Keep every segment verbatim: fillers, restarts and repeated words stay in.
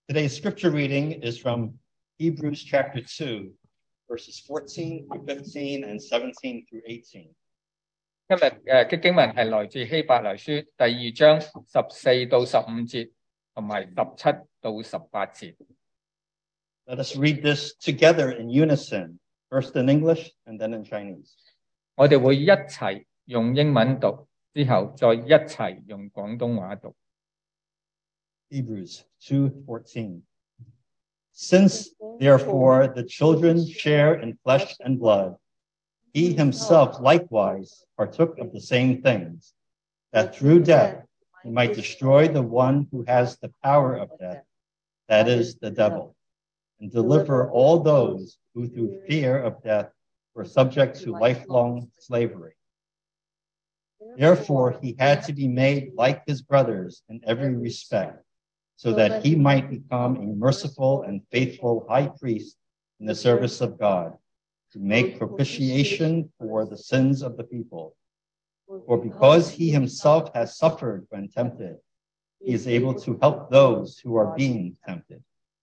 Today's scripture reading is from Hebrews chapter two, verses fourteen through fifteen and seventeen through eighteen. 今日誒嘅經文係來自希伯來書第二章十四到十五節，同埋十七到十八節。 Let us read this together in unison, first in English and then in Chinese. 我哋會一齊用英文讀，之後再一齊用廣東話讀。 Hebrews two fourteen. Since, therefore, the children share in flesh and blood, he himself likewise partook of the same things, that through death he might destroy the one who has the power of death, that is, the devil, and deliver all those who through fear of death were subject to lifelong slavery. Therefore, he had to be made like his brothers in every respect, so that he might become a merciful and faithful high priest in the service of God, to make propitiation for the sins of the people. For because he himself has suffered when tempted, he is able to help those who are being tempted.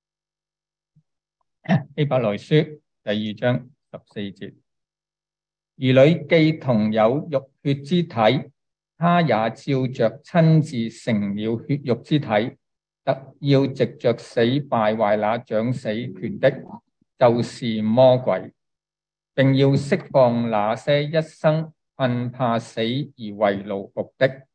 希伯來書第二章十四節，兒女既同有肉血之體，他也照着親自成了血肉之體，特要藉着死敗壞那掌死權的，就是魔鬼，並要釋放那些一生恨怕死而為奴僕的。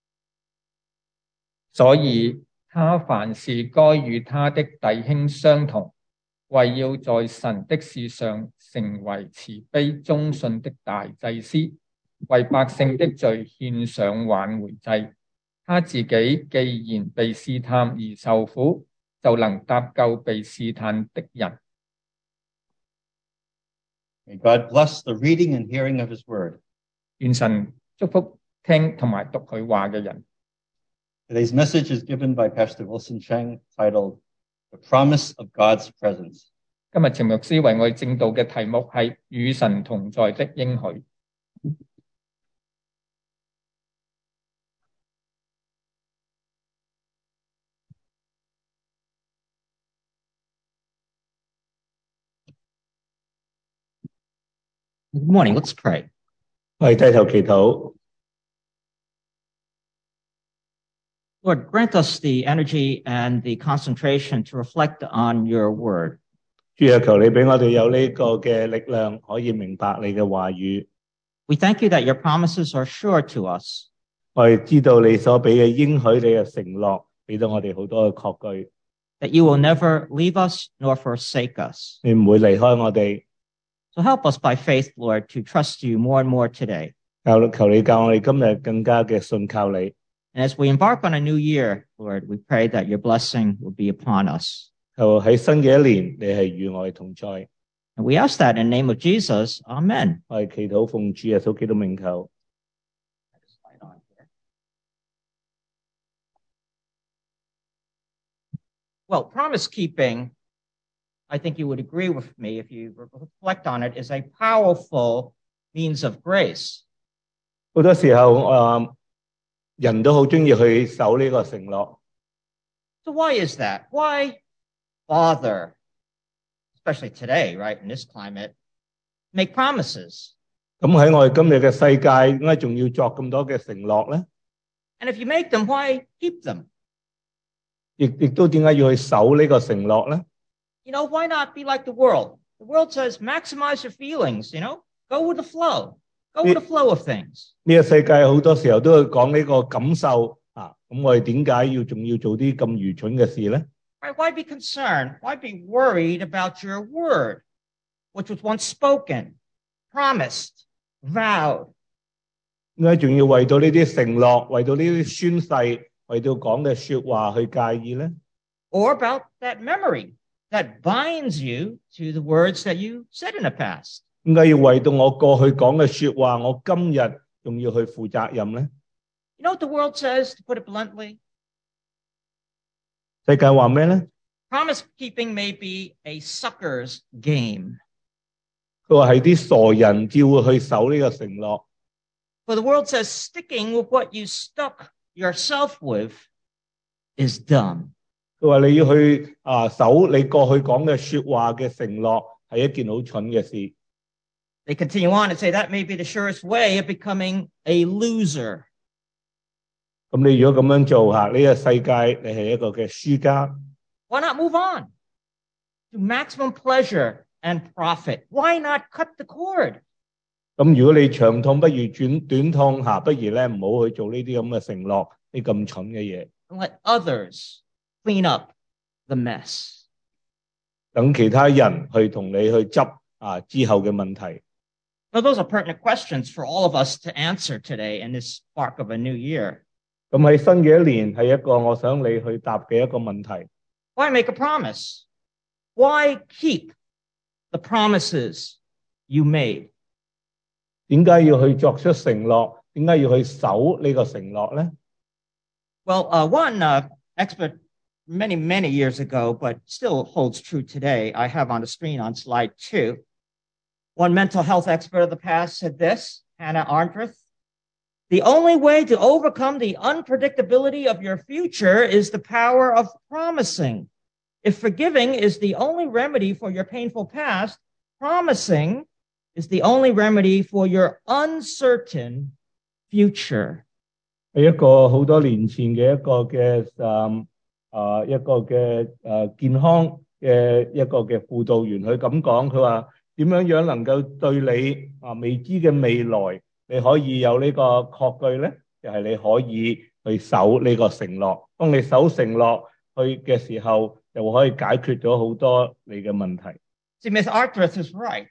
所以他凡事該與他的弟兄相同，為要在神的事上成為慈悲忠信的大祭司，為百姓的罪獻上挽回祭。他自己既然被試探而受苦，就能搭救被試探的人。 May God bless the reading and hearing of his word. 願神祝福聽同埋讀佢話嘅人。 Today's message is given by Pastor Wilson Cheng, titled The Promise of God's Presence. 今日陳牧師為我哋證道嘅題目係與神同在的應許。 Good morning. Let's pray. 我哋低頭祈禱。 Lord, grant us the energy and the concentration to reflect on your word. 主啊，求你俾我哋有呢個嘅力量，可以明白你嘅話語。 We thank you that your promises are sure to us. 我哋知道你所俾嘅應許，你嘅承諾，俾到我哋好多嘅確據。 That you will never leave us nor forsake us. 你唔會離開我哋。 So help us by faith, Lord, to trust you more and more today. 求求你教我哋今日更加嘅信靠你。 And as we embark on a new year, Lord, we pray that your blessing will be upon us. 求喺新嘅一年，你係與我哋同在。 And we ask that in the name of Jesus. Amen. 我哋祈禱奉主耶穌基督名求。 Well, promise keeping, I think you would agree with me if you reflect on it, is a powerful means of grace. 好多時候，誒，人都好中意去守呢個承諾。 So why is that? Why bother, especially today, right, in this climate, make promises? 咁喺我哋今日嘅世界，點解仲要作咁多嘅承諾咧？ And if you make them, why keep them? 亦亦都點解要去守呢個承諾咧？ You know, why not be like the world? The world says maximize your feelings, you know, go with the flow, go with the flow of things. 呢個世界好多時候都會講呢個感受啊，咁我哋點解要仲要做啲咁愚蠢嘅事咧？ Right? Why be concerned? Why be worried about your word, which was once spoken, promised, vowed? 點解仲要為到呢啲承諾，為到呢啲宣誓，為到講嘅說話去介意咧？ Or about that memory that binds you to the words that you said in the past? 點解要為到我過去講嘅說話，我今日仲要去負責任咧？ You know what the world says, to put it bluntly? 世界話咩咧？ Promise keeping may be a sucker's game. 佢話係啲傻人只會去守呢個承諾。 For the world says sticking with what you stuck yourself with is dumb. 佢話你要去啊守你過去講嘅說話嘅承諾，係一件好蠢嘅事。 They continue on and say that may be the surest way of becoming a loser. 咁你如果咁樣做吓，呢個世界你係一個嘅輸家。 Why not move on to maximum pleasure and profit? Why not cut the cord? 咁如果你長痛不如轉短痛吓，不如咧唔好去做呢啲咁嘅承諾，呢咁蠢嘅嘢。 And let others clean up the mess. 等其他人去同你去執啊之後嘅問題。 Now, those are pertinent questions for all of us to answer today in this spark of a new year. 咁喺新嘅一年係一個我想你去答嘅一個問題。 Why make a promise? Why keep the promises you made? 點解要去作出承諾？點解要去守呢個承諾咧？ Well, uh, one uh, expert many, many years ago, but still holds true today, I have on the screen on slide two. One mental health expert of the past said this, Hannah Arendt, the only way to overcome the unpredictability of your future is the power of promising. If forgiving is the only remedy for your painful past, promising is the only remedy for your uncertain future. 係一個好多年前嘅一個嘅誒啊一個嘅誒健康嘅一個嘅輔導員，佢咁講，佢話點樣樣能夠對你啊未知嘅未來，你可以有呢個確據咧？就係你可以去守呢個承諾。當你守承諾去嘅時候，就可以解決咗好多你嘅問題。 See, Miss Arthur is right.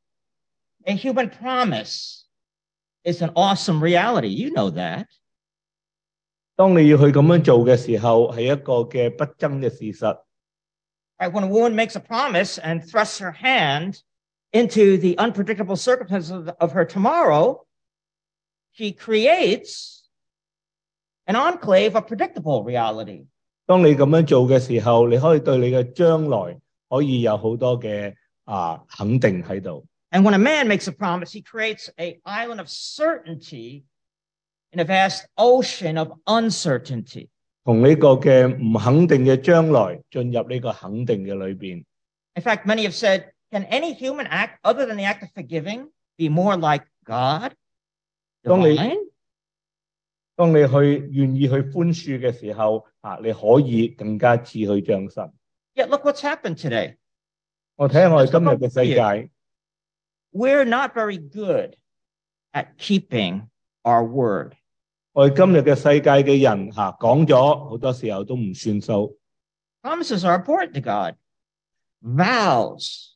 A human promise is an awesome reality. You know that. 當你要去咁樣做嘅時候，係一個嘅不爭嘅事實。 Right, when a woman makes a promise and thrusts her hand into the unpredictable circumstances of, of her tomorrow, she creates an enclave of predictable reality. 當你咁樣做嘅時候，你可以對你嘅將來可以有好多嘅啊肯定喺度。 And when a man makes a promise, he creates an island of certainty in a vast ocean of uncertainty. 同呢個嘅唔肯定嘅將來進入呢個肯定嘅裏邊。 In fact, many have said, can any human act other than the act of forgiving be more like God? 當你 Divine? 當你去願意去寬恕嘅時候，啊，你可以更加似去像神。 Yet look what's happened today. 我睇下我哋今日嘅世界。 We're not very good at keeping our word. 我哋今日嘅世界嘅人嚇講咗好多時候都唔算數。 Promises are important to God. Vows,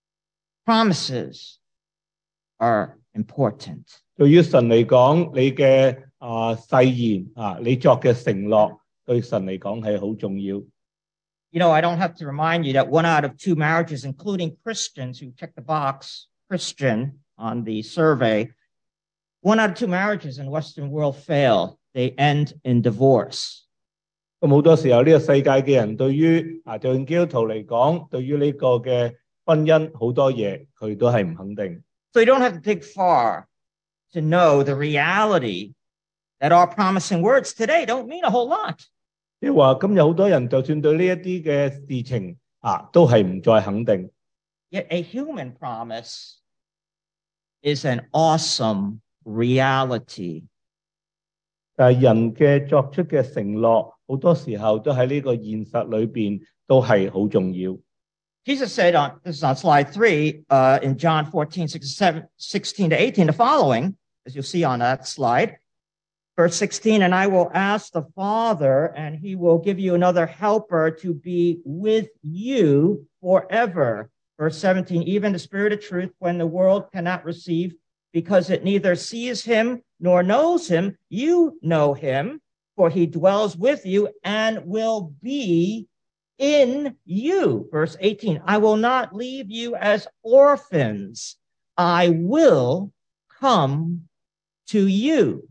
promises are important. 對於神嚟講，你嘅啊誓言啊，你作嘅承諾對神嚟講係好重要。 You know, I don't have to remind you that one out of two marriages, including Christians who check the box Christian on the survey, one out of two marriages in the Western world fail. They end in divorce. 咁好多時候呢個世界嘅人對於啊，就用基督徒嚟講，對於呢個嘅婚姻好多嘢佢都係唔肯定。 So you don't have to dig far to know the reality that our promising words today don't mean a whole lot. 即係話今日好多人就算對呢一啲嘅事情啊，都係唔再肯定。 Yet a human promise is an awesome reality. 但係人嘅作出嘅承諾，好多時候都喺呢個現實裏邊都係好重要。 Jesus said on this is on slide three uh, in John fourteen, sixteen to eighteen, the following, as you'll see on that slide. Verse sixteen, and I will ask the Father, and he will give you another helper to be with you forever. Verse seventeen, even the Spirit of truth, when the world cannot receive, because it neither sees him nor knows him, you know him, for he dwells with you and will be in you. Verse eighteen, I will not leave you as orphans. I will come to you.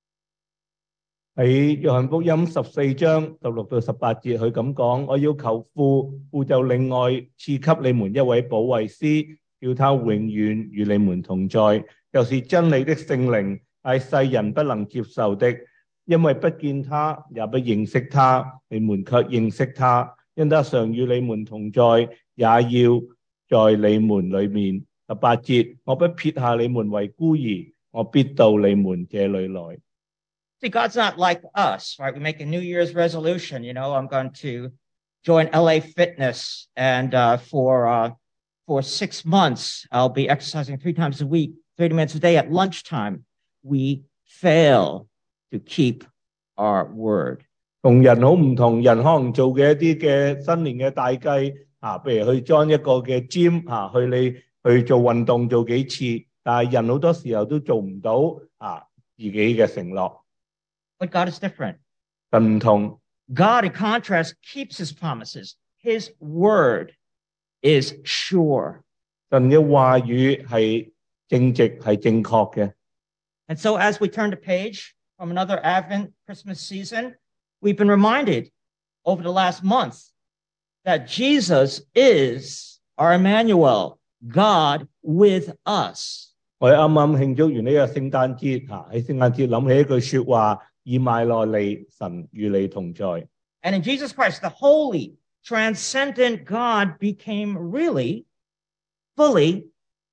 喺約翰福音十四章十六到十八節，佢咁講：我要求父，父就另外賜給你們一位保惠師，叫他永遠與你們同在，就是真理的聖靈，係世人不能接受的，因為不見他，也不認識他，你們卻認識他， 因得常與你們同在，也要在你們裏面。十八節，我不撇下你們為孤兒，我必到你們這裏來。 See, God's not like us, right? We make a New Year's resolution. You know, I'm going to join L A Fitness, and uh, for uh, for six months, I'll be exercising three times a week, thirty minutes a day at lunchtime. We fail to keep our word. 同人好唔同，人可能做嘅一啲嘅新年嘅大計啊，譬如去 join 一個嘅 gym 啊，去你去做運動做幾次，但係人好多時候都做唔到啊自己嘅承諾。 But God is different. 唔同。 God, in contrast, keeps his promises. His word is sure. 神嘅話語係正直，係正確嘅。 And so as we turn the page from another Advent Christmas season, we've been reminded over the last month that Jesus is our Emmanuel, God with us. 我哋啱啱慶祝完呢個聖誕節嚇，喺聖誕節諗起一句説話，以馬內利，神與你同在。 And in Jesus Christ, the holy, transcendent God became really, fully,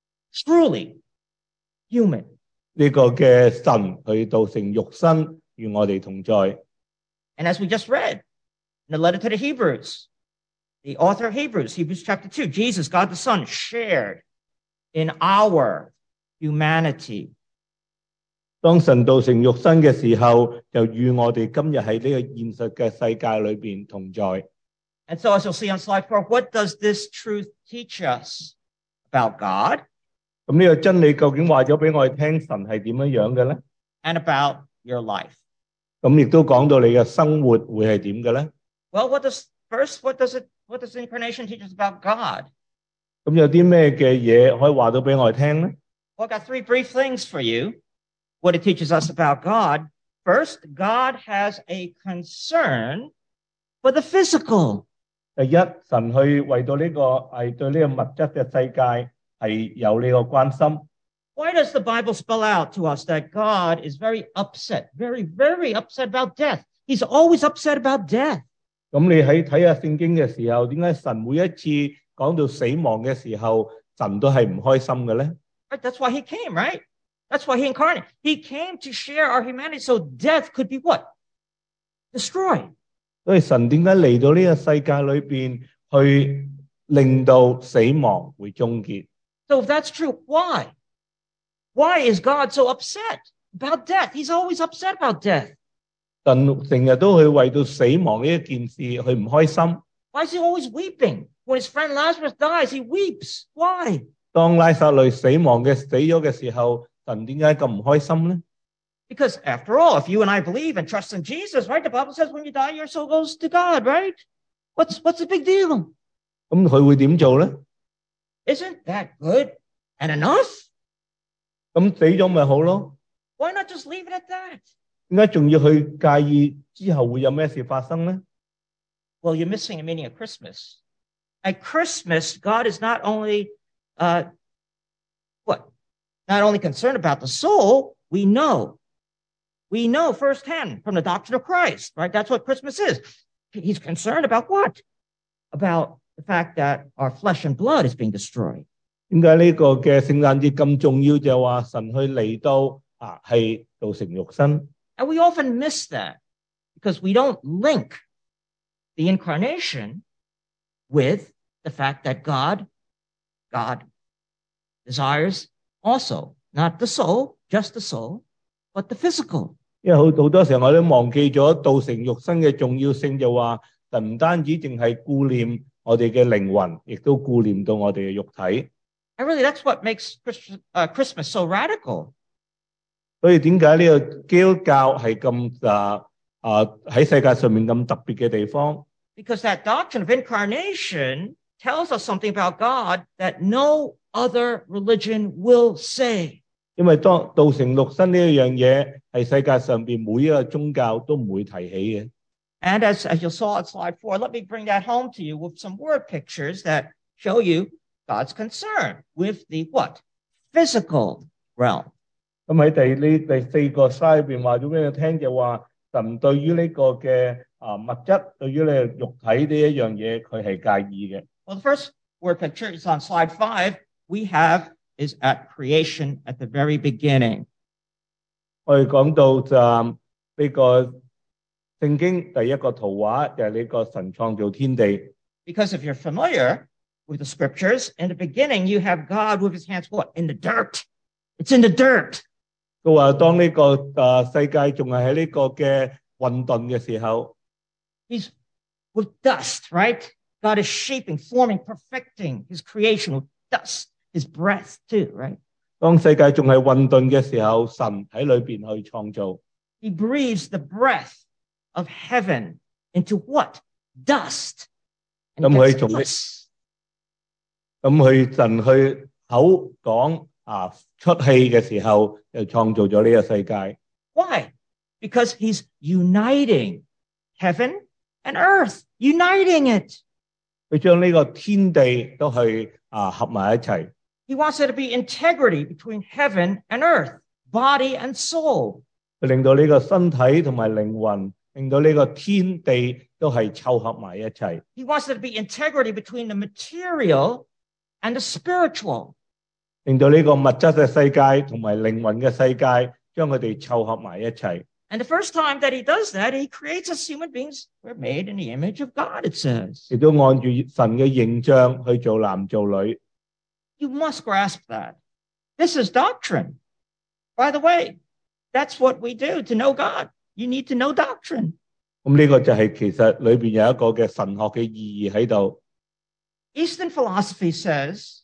truly human. 呢個嘅神去道成肉身，與我哋同在。 And as we just read in the letter to the Hebrews, the author of Hebrews, Hebrews chapter two, Jesus, God the Son, shared in our humanity. 當神道成肉身嘅時候，就與我哋今日喺呢個現實嘅世界裏邊同在。 And so as you'll see on slide four, what does this truth teach us about God? 咁呢個真理究竟話咗俾我哋聽，神係點樣樣嘅咧？ And about your life. 咁亦都講到你嘅生活會係點嘅咧？ Well, what does first, what does it, what does the incarnation teach us about God? 咁有啲咩嘅嘢可以話到俾我哋聽咧？ Well, I got three brief things for you. What it teaches us about God. First, God has a concern for the physical. 第一，神去為到呢個係對呢個物質嘅世界係有呢個關心。 Why does the Bible spell out to us that God is very upset, very, very upset about death? He's always upset about death. 咁你喺睇下聖經嘅時候，點解神每一次講到死亡嘅時候，神都係唔開心嘅咧？ Right? That's why he came, right? That's why he incarnated. He came to share our humanity so death could be what? Destroyed. 所以神點解嚟到呢個世界裏邊去令到死亡會終結？ So if that's true, why? Why is God so upset about death? He's always upset about death. 神成日都去為到死亡呢一件事去唔開心。 Why is he always weeping? When his friend Lazarus dies, he weeps. Why? 當拉撒路死亡嘅死咗嘅時候，神點解咁唔開心呢？ Because after all, if you and I believe and trust in Jesus, right? The Bible says when you die, your soul goes to God, right? What's what's the big deal? 咁佢會點做咧？ Isn't that good and enough? 咁死咗咪好咯？ Why not just leave it at that? 點解仲要去介意之後會有咩事發生咧？ Well, you're missing the meaning of Christmas. At Christmas, God is not only uh, what? Not only concerned about the soul, we know. We know firsthand from the doctrine of Christ, right? That's what Christmas is. He's concerned about what? About the fact that our flesh and blood is being destroyed. 點解呢個嘅聖誕節咁重要？就係話神去嚟到啊，係道成肉身。 And we often miss that because we don't link the incarnation with the fact that God, God desires also, not the soul, just the soul, but the physical. 因為好好多時候我都忘記咗道成肉身嘅重要性，就話神唔單止淨係顧念我哋嘅靈魂，亦都顧念到我哋嘅肉體。 And really, that's what makes Christ, uh, Christmas so radical. 所以點解呢個基督教係咁啊啊喺世界上面咁特別嘅地方？ Because that doctrine of incarnation tells us something about God that no other religion will say. 因為當道成肉身呢一樣嘢係世界上邊每一個宗教都唔會提起嘅。 And as, as you saw on slide four, let me bring that home to you with some word pictures that show you God's concern with the what? Physical realm. 咁喺第呢第四個 slide 入邊話咗俾你聽，就話神對於呢個嘅啊物質，對於你肉體呢一樣嘢，佢係介意嘅。 Well, the first word picture is on slide five. We have is at creation at the very beginning. 我哋講到就呢個聖經第一個圖畫就係呢個神創造天地。 Because if you're familiar with the scriptures, in the beginning you have God with his hands what? In the dirt. It's in the dirt. 佢話當呢個誒世界仲係喺呢個嘅混沌嘅時候 He's with dust, right? God is shaping, forming, perfecting his creation with dust, his breath too, right? 當世界仲係混沌嘅時候，神喺裏邊去創造。 He breathes the breath of heaven into what? Dust. 咁佢從咁佢神去口講啊出氣嘅時候，就創造咗呢個世界。 Why? Because he's uniting heaven and earth, uniting it. 佢將呢個天地都去啊合埋一齊。 He wants there to be integrity between heaven and earth, body and soul. 佢令到呢個身體同埋靈魂，令到呢個天地都係湊合埋一齊。 He wants there to be integrity between the material and the spiritual. 令到呢個物質嘅世界同埋靈魂嘅世界，將佢哋湊合埋一齊。 And the first time that he does that, he creates us human beings. We're made in the image of God, it says. 亦都按住神嘅形象去做男做女。 You must grasp that. This is doctrine. By the way, that's what we do to know God. You need to know doctrine. 咁呢個就係其實裏邊有一個嘅神學嘅意義喺度。 Eastern philosophy says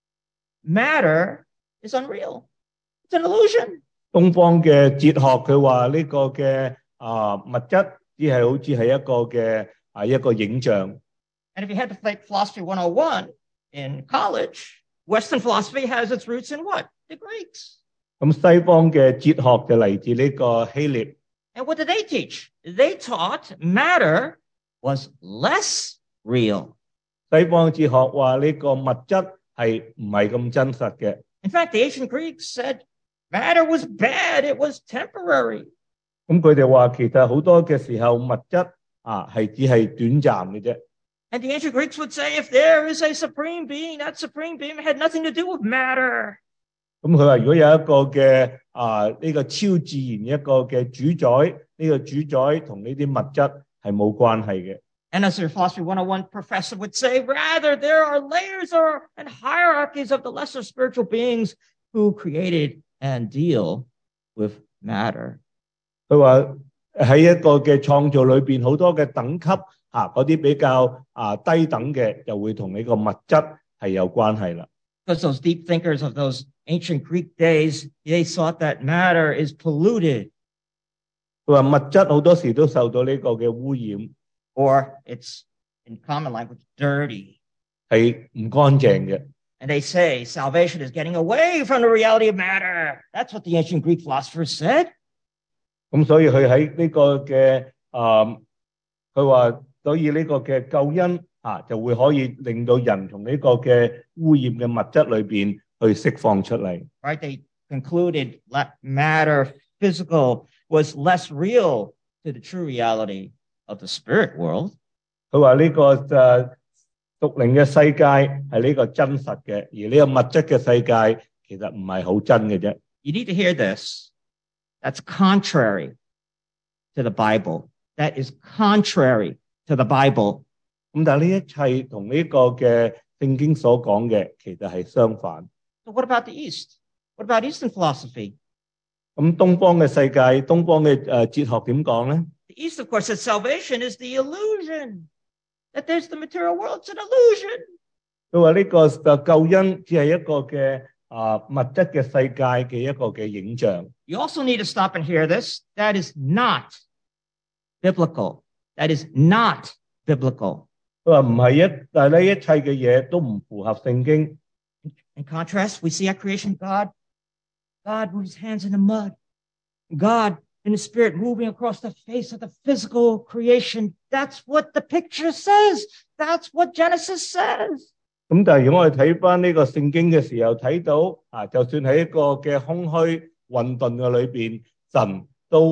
matter is unreal. It's an illusion. 東方嘅哲學佢話呢個嘅啊物質只係好似係一個嘅啊一個影像。 And if you had to take philosophy one oh one in college, Western philosophy has its roots in what? The Greeks. 咁西方嘅哲學就嚟自呢個希臘。 And what did they teach? They taught matter was less real. 西方哲學話呢個物質係唔係咁真實嘅。 In fact, the ancient Greeks said matter was bad. It was temporary. 咁佢哋話其實好多嘅時候物質啊係只係短暫嘅啫。 And the ancient Greeks would say if there is a supreme being, that supreme being had nothing to do with matter. 咁佢話如果有一個嘅啊呢個超自然一個嘅主宰，呢個主宰同呢啲物質係冇關係嘅。 And as their philosophy one oh one professor would say, rather there are layers or and hierarchies of the lesser spiritual beings who created and deal with matter. 佢話喺一個嘅創造裏邊好多嘅等級啊，嗰啲比較啊低等嘅就會同呢個物質係有關係啦。 Because those deep thinkers of those ancient Greek days, they thought that matter is polluted. 佢話物質好多時都受到呢個嘅污染。 Or it's, in common language, dirty. 係唔乾淨嘅。 And they say salvation is getting away from the reality of matter. That's what the ancient Greek philosophers said. 咁所以佢喺呢個嘅啊，佢話所以呢個嘅救恩啊，就會可以令到人從呢個嘅污染嘅物質裏邊去釋放出嚟。 Right? They concluded that matter, physical, was less real to the true reality of the spirit world. 佢話呢個誒屬靈嘅世界係呢個真實嘅，而呢個物質嘅世界其實唔係好真嘅啫。 You need to hear this. That's contrary to the Bible. That is contrary to the Bible. 咁但係呢一切同呢個嘅聖經所講嘅其實係相反。 So what about the East? What about Eastern philosophy? 咁東方嘅世界，東方嘅誒哲學點講咧？ The East, of course, says salvation is the illusion. That there's the material world. It's an illusion. 佢話呢個誒救恩只係一個嘅啊物質嘅世界嘅一個嘅影像。 You also need to stop and hear this. That is not biblical. That is not biblical. 佢話唔係一，但係咧一切嘅嘢都唔符合聖經。 In contrast, we see at creation God, God with his hands in the mud. God in the spirit moving across the face of the physical creation. That's what the picture says. That's what Genesis says. 咁但係如果我哋睇翻呢個聖經嘅時候，睇到啊，就算喺一個嘅空虛混沌嘅裏邊，神都啊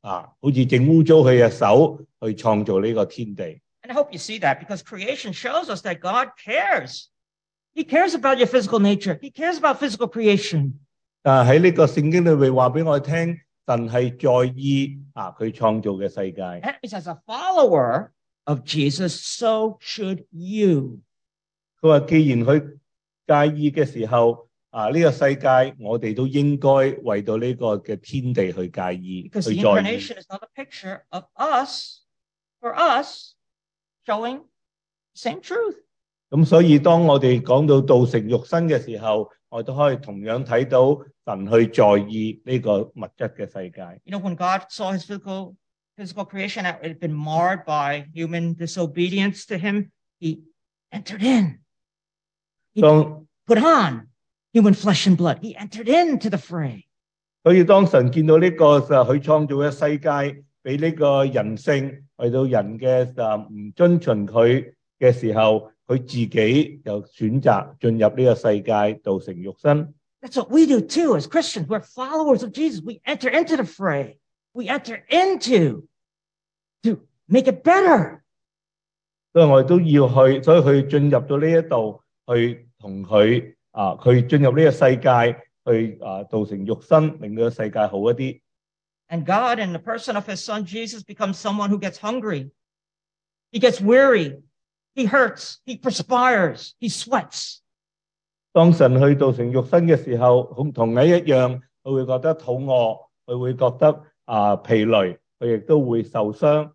啊，好似整污糟佢嘅手去創造呢個天地。 And I hope you see that because creation shows us that God cares. He cares about your physical nature. He cares about physical creation. 但係喺呢個聖經裏面話俾我聽，神係在意啊佢創造嘅世界。 And as a follower of Jesus, so should you. 佢話既然佢介意嘅時候，啊呢個世界我哋都應該為到呢個嘅天地去介意， Because 去 the 在意。 incarnation is not a picture of us, for us, showing the same truth. 咁所以當我哋講到道成肉身嘅時候，我都可以同樣睇到神去在意呢個物質嘅世界。 You know, when God saw his physical, physical creation, it had been marred by human disobedience to him, he entered in. He 當 put on human flesh and blood. He entered into the fray. 所以當神見到呢個就佢創造嘅世界俾呢個人性為到人嘅就唔遵循佢嘅時候，佢自己就選擇進入呢個世界道成肉身。 That's what we do too as Christians. We're followers of Jesus. We enter into the fray. We enter into to make it better. 所以我哋都要去，所以佢進入到呢一度去同佢啊，佢進入呢個世界去啊道成肉身，令到個世界好一啲。 And God, in the person of his son Jesus, becomes someone who gets hungry. He gets weary. He hurts. He perspires. He sweats. 當神去道成肉身嘅時候，同同樣一樣，佢會覺得肚餓，佢會覺得啊疲累，佢亦都會受傷。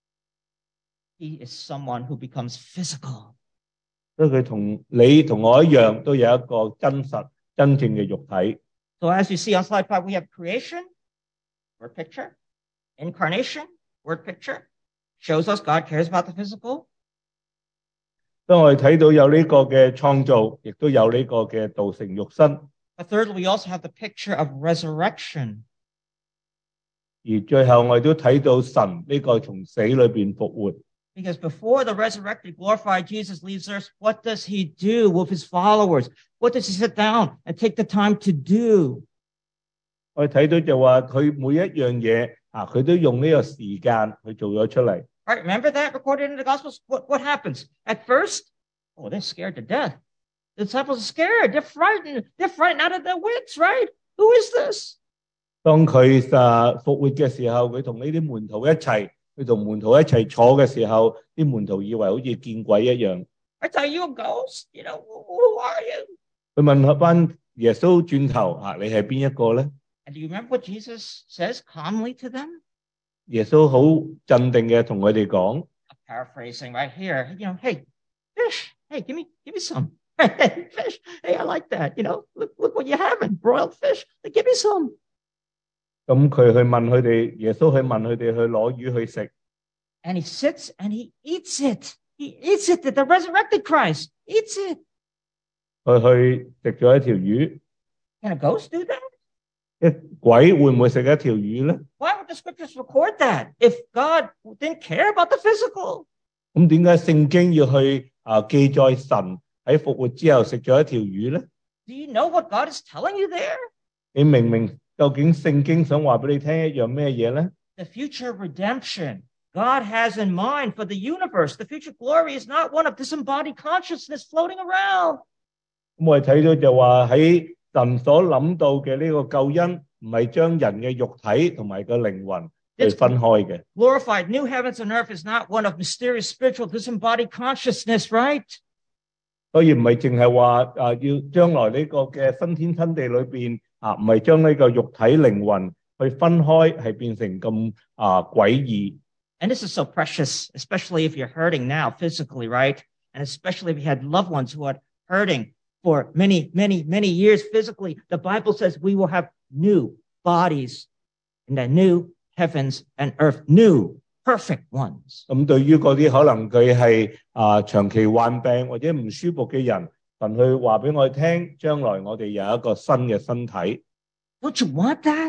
He is someone who becomes physical. 所以佢同你同我一樣，都有一個真實、真正嘅肉體。 So as you see on slide five, we have creation, word picture, incarnation, word picture, shows us God cares about the physical. 當我哋睇到有呢個嘅創造，亦都有呢個嘅道成肉身。 But thirdly, we also have the picture of resurrection. 而最後我哋都睇到神呢個從死裏邊復活。 Because before the resurrected, glorified Jesus leaves earth, what does he do with his followers? What does he sit down and take the time to do? 我哋睇到就話佢每一樣嘢啊，佢都用呢個時間去做咗出嚟。 Right, remember that recorded in the Gospels? What, what happens? At first, oh, they're scared to death. The disciples are scared. They're frightened. They're frightened out of their wits, right? Who is this? 當佢啊復活嘅時候，佢同呢啲門徒一齊，佢同門徒一齊坐嘅時候，啲門徒以為好似見鬼一樣。 I tell you a ghost, you know, who, who are you? 佢問翻耶穌轉頭啊，你係邊一個咧？ And do you remember what Jesus says calmly to them? 耶穌好鎮定嘅同佢哋講。 I'm paraphrasing right here. You know, hey, fish. Hey, give me, give me some. Hey, fish. Hey, I like that. You know, look, look what you're having. Broiled fish. Hey, give me some. 咁佢去問佢哋，耶穌去問佢哋去攞魚去食。 And he sits and he eats it. He eats it. The resurrected Christ eats it. 佢去食咗一條魚。 Can a ghost do that? 一鬼會唔會食一條魚咧？ Why would the scriptures record that if God didn't care about the physical? 咁點解聖經要去啊記載神喺復活之後食咗一條魚咧？ Do you know what God is telling you there? 你明唔明究竟聖經想話俾你聽一樣咩嘢咧？ The future redemption God has in mind for the universe. The future glory is not one of disembodied consciousness floating around. 咁我哋睇到就話喺神所諗到嘅呢個救恩，唔係將人嘅肉體同埋個靈魂去分開嘅。 Glorified new heavens and earth is not one of mysterious spiritual disembodied consciousness, right? 所以唔係淨係話啊，要將來呢個嘅新天新地裏邊啊，唔係將呢個肉體靈魂去分開，係變成咁啊詭異。 And this is so precious, especially if you're hurting now physically, right? And especially if you had loved ones who are hurting for many, many, many years physically. The Bible says we will have new bodies in the new heavens and earth, new, perfect ones. 咁對於嗰啲可能佢係啊長期患病或者唔舒服嘅人，神去話俾我哋聽，將來我哋有一個新嘅身體。 Don't you want that?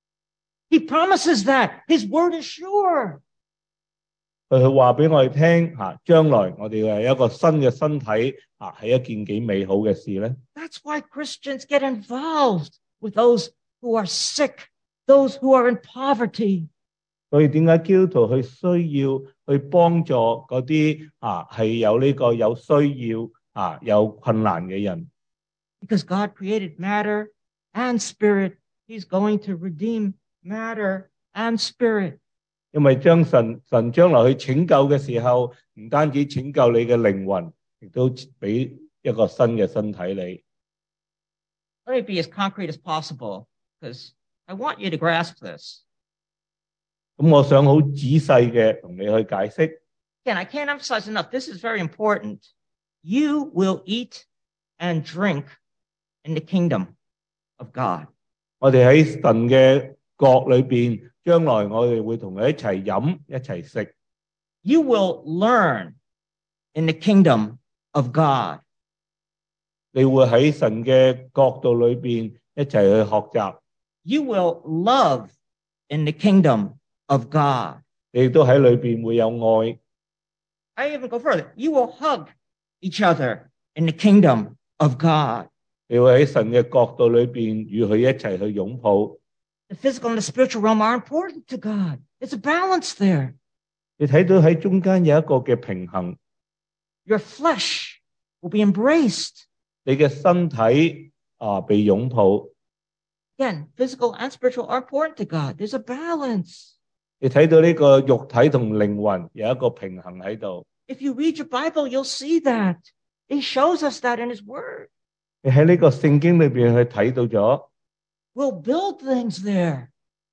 He promises that. His word is sure. 佢去話俾我哋聽嚇，將來我哋係一個新嘅身體啊，係一件幾美好嘅事咧。 That's why Christians get involved with those who are sick, those who are in poverty. 所以點解基督徒去需要去幫助嗰啲啊係有呢個有需要啊有困難嘅人？ Because God created matter and spirit. He's going to redeem matter and spirit. 因為將神神將來去拯救嘅時候，唔單止拯救你嘅靈魂，亦都俾一個新嘅身體你。 Let me be as concrete as possible, because I want you to grasp this. 咁我想好仔細嘅同你去解釋。 Again, I can't emphasize enough. This is very important. You will eat and drink in the kingdom of God. 我哋喺神嘅國裏邊，將來我哋會同佢一齊飲一齊食。 You will learn in the kingdom of God. 你會喺神嘅國度裏邊一齊去學習。 You will love in the kingdom of God. 你亦都喺裏邊會有愛。 I even go further. You will hug each other in the kingdom of God. 你會喺神嘅國度裏邊與佢一齊去擁抱。 The physical and the spiritual realm are important to God. There's a balance there. 你睇到喺中間有一個嘅平衡。 Your flesh will be embraced. 你嘅身體啊被擁抱。 Again, physical and spiritual are important to God. There's a balance. 你睇到呢個肉體同靈魂有一個平衡喺度。 If you read your Bible, you'll see that. He shows us that in His Word. 你喺呢個聖經裏邊去睇到咗。 We'll build things there.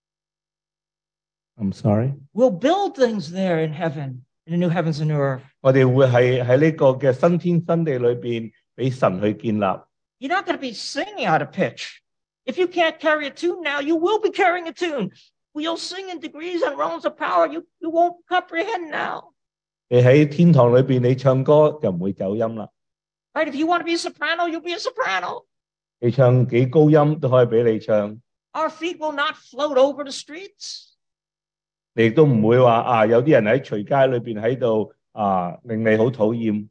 I'm sorry. We'll build things there in heaven, in the new heavens and new earth. 我哋會係喺呢個嘅新天新地裏邊俾神去建立。 You're not going to be singing out of pitch. If you can't carry a tune now, you will be carrying a tune. You'll sing in degrees and realms of power you, you won't comprehend now. 你喺天堂裏邊，你唱歌就唔會走音啦。 Right? If you want to be a soprano, you'll be a soprano. 你唱幾高音都可以俾你唱。 Our feet will not float over the streets. 你亦都唔會話啊，有啲人喺隨街裏邊喺度啊，令你好討厭。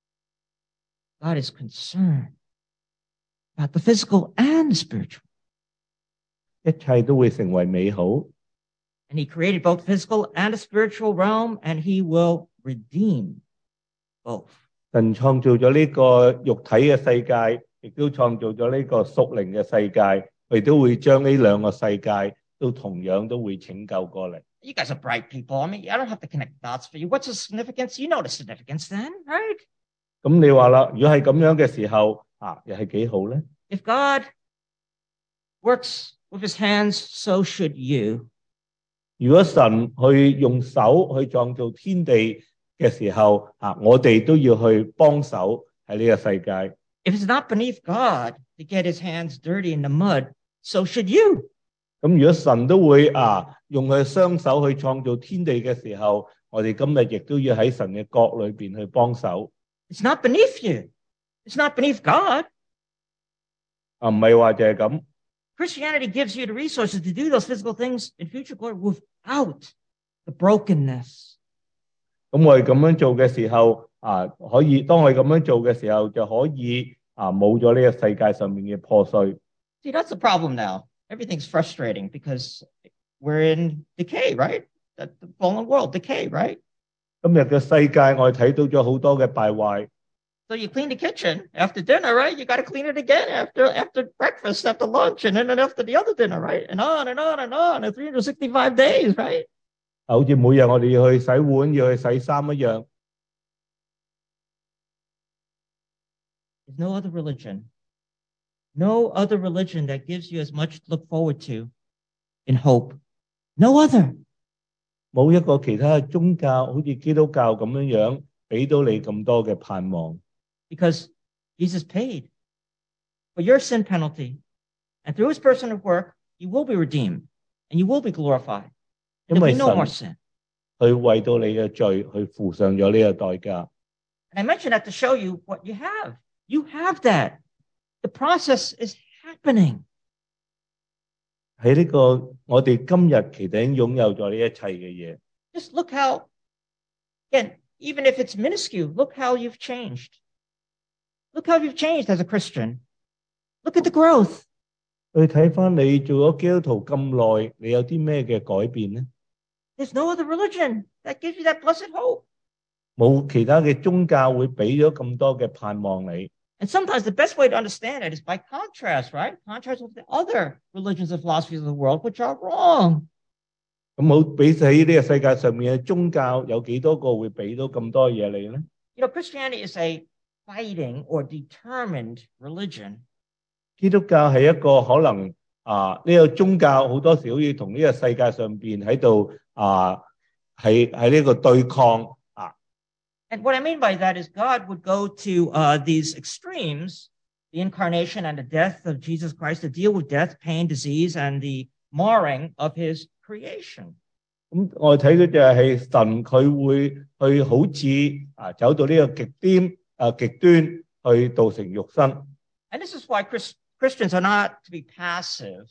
God is concerned about the physical and the spiritual. 一切都會成為美好。 And He created both physical and a spiritual realm, and He will redeem both. 神創造咗呢個肉體嘅世界，亦都創造咗呢個屬靈嘅世界，佢都會將呢兩個世界都同樣都會拯救過嚟。 You guys are bright people. I mean, I don't have to connect dots for you. What's the significance? You know the significance then, right? 咁你話啦，如果係咁樣嘅時候，啊，又係幾好咧？ If God works with His hands, so should you. 如果神去用手去創造天地嘅時候，啊，我哋都要去幫手喺呢個世界。 If it's not beneath God to get His hands dirty in the mud, so should you. 咁如果神都會啊用佢雙手去創造天地嘅時候，我哋今日亦都要喺神嘅國裏邊去幫手。 It's not beneath you. It's not beneath God. 啊，唔係話就係咁。 Christianity gives you the resources to do those physical things in future glory without the brokenness. 咁我哋咁樣做嘅時候，啊，可以當我哋咁樣做嘅時候，就可以啊冇咗呢個世界上面嘅破碎。 See, that's the problem now. Everything's frustrating because we're in decay, right? The fallen world, decay, right? 今日嘅世界，我哋睇到咗好多嘅敗壞。 So you clean the kitchen after dinner, right? You got to clean it again after after breakfast, after lunch, and then after the other dinner, right? And on and on and on, and three hundred sixty-five days, right? 好似每日我哋要去洗碗，要去洗衫一樣。 There's no other religion, no other religion that gives you as much to look forward to in hope. No other. 冇一個其他嘅宗教好似基督教咁樣樣，俾到你咁多嘅盼望。 Because Jesus paid for your sin penalty, and through His person of work, you will be redeemed, and you will be glorified. There will be no more sin. 去為到你嘅罪去付上咗呢個代價。 And I mentioned that to show you what you have. You have that. The process is happening. 喺呢個我哋今日其實已經擁有咗呢一切嘅嘢。 Just look how, again, even if it's minuscule, look how you've changed. Look how you've changed as a Christian. Look at the growth. 去睇翻你做咗基督徒咁耐，你有啲咩嘅改變呢？ There's no other religion that gives you that blessed hope. 冇其他嘅宗教會俾咗咁多嘅盼望你。 And sometimes the best way to understand it is by contrast, right? Contrast with the other religions and philosophies of the world, which are wrong. 咁好比起呢個世界上面嘅宗教，有幾多個會俾到咁多嘢你咧？ You know, Christianity is a fighting or determined religion. 基督教係一個可能啊，呢個宗教好多時好似同呢個世界上邊喺度啊，喺喺呢個對抗啊。 And what I mean by that is God would go to uh, these extremes, the incarnation and the death of Jesus Christ, to deal with death, pain, disease, and the marring of his creation. 咁我睇到就係神佢會去好似啊走到呢個極端啊極端去道成肉身。 And this is why Chris, Christians are not to be passive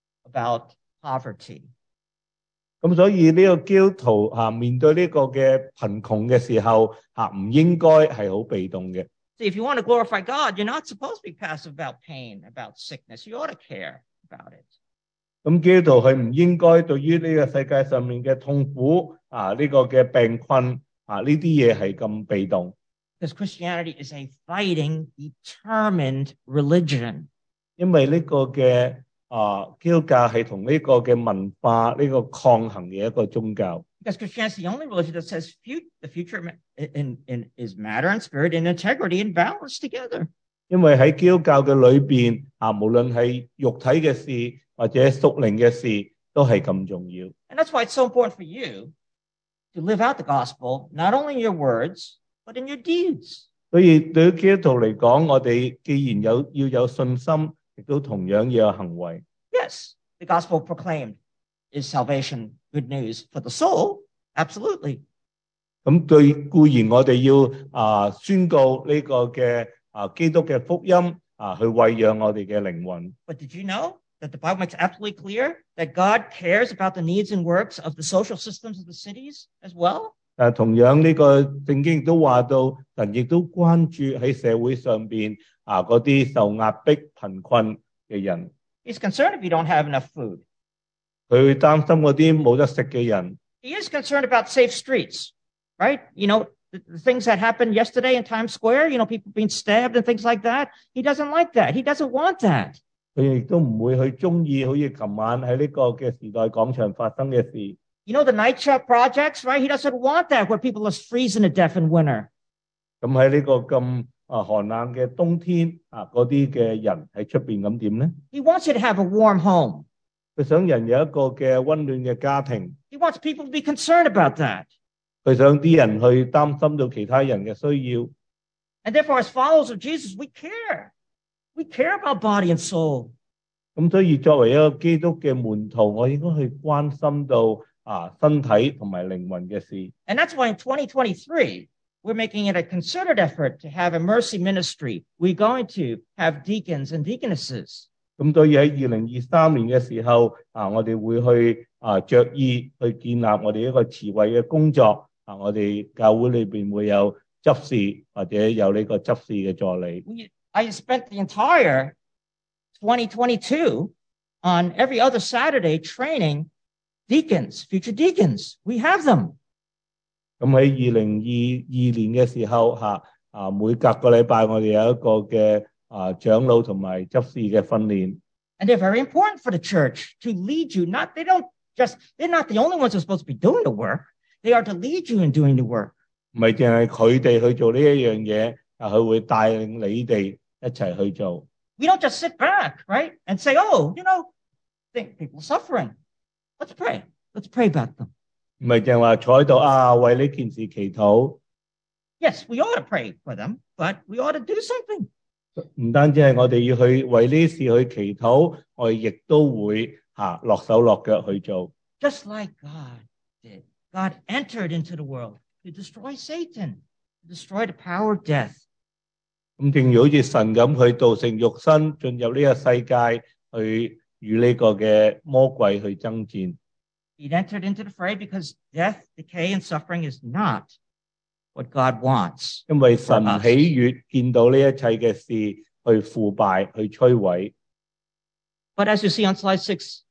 about poverty. 咁所以呢個基督徒嚇面對呢個嘅貧窮嘅時候嚇唔應該係好被動嘅。 See, if you want to glorify God, you're not supposed to be passive about pain, about sickness. You ought to care about it. 咁基督徒佢唔應該對於呢個世界上面嘅痛苦啊呢個嘅病困啊呢啲嘢係咁被動。 Because Christianity is a fighting, determined religion. 因為呢個嘅啊基督教係同呢個嘅文化呢個抗衡嘅一個宗教。 Because Christianity is the only religion that says the future in, in, is matter and spirit and integrity and balance together. 因為喺基督教嘅裏邊啊，無論係肉體嘅事或者屬靈嘅事，都係咁重要。 And that's why it's so important for you to live out the gospel, not only in your words, but in your deeds. 所以對於基督徒嚟講，我哋既然有要有信心，亦都同樣要有行為。 Yes, the gospel proclaimed is salvation, good news for the soul. Absolutely. 咁對固然我哋要啊宣告呢個嘅啊基督嘅福音啊，去餵養我哋嘅靈魂。 But did you know that the Bible makes absolutely clear that God cares about the needs and works of the social systems of the cities as well? 但同樣呢個聖經亦都話到，神亦都關注喺社會上邊啊嗰啲受壓迫、貧困嘅人。 He's concerned if you don't have enough food. 佢會擔心嗰啲冇得食嘅人。 He is concerned about safe streets, right? You know, the, the things that happened yesterday in Times Square, you know, people being stabbed and things like that. He doesn't like that. He doesn't want that. 佢亦都唔會去中意，好似琴晚喺呢個嘅時代廣場發生嘅事。 You know the night shop projects, right? He doesn't want that where people are freezing to death in winter. 咁喺呢個咁啊寒冷嘅冬天啊，嗰啲嘅人喺出邊咁點咧？ He wants you to have a warm home. 佢想人有一個嘅溫暖嘅家庭。 He wants people to be concerned about that. 佢想啲人去擔心到其他人嘅需要。 And therefore, as followers of Jesus, we care. We care about body and soul. 咁所以作為一個基督嘅門徒，我應該去關心到啊身體同埋靈魂嘅事。 And that's why in twenty twenty-three, we're making it a concerted effort to have a mercy ministry. We're going to have deacons and deaconesses. 咁所以喺二零二三年嘅時候，啊，我哋會去啊着意去建立我哋一個慈惠嘅工作。啊，我哋教會裏邊會有執事或者有呢個執事嘅助理。 I spent the entire twenty twenty-two on every other Saturday training deacons, future deacons. We have them. 咁喺二零二二年嘅時候，嚇啊每隔個禮拜我哋有一個嘅啊長老同埋執事嘅訓練。 And they're very important for the church to lead you. Not they don't just they're not the only ones who are supposed to be doing the work. They are to lead you in doing the work. 唔係淨係佢哋去做呢一樣嘢，啊佢會帶領你哋一齊去做。 We don't just sit back, right, and say, "Oh, you know, think people suffering. Let's pray. Let's pray about them." 唔係淨係話坐喺度啊，為呢件事祈禱。 Yes, we ought to pray for them, but we ought to do something. 唔單止係我哋要去為呢事去祈禱，我哋亦都會嚇落手落腳去做。 Just like God did. God entered into the world to destroy Satan, to destroy the power of death. 咁正如好似神咁，去道成肉身進入呢個世界，去與呢個嘅魔鬼去爭戰。 He entered into the fray because death, decay, and suffering is not what God wants. 因為神喜悅見到呢一切嘅事去腐敗、去摧毀。 But as you see on slide six,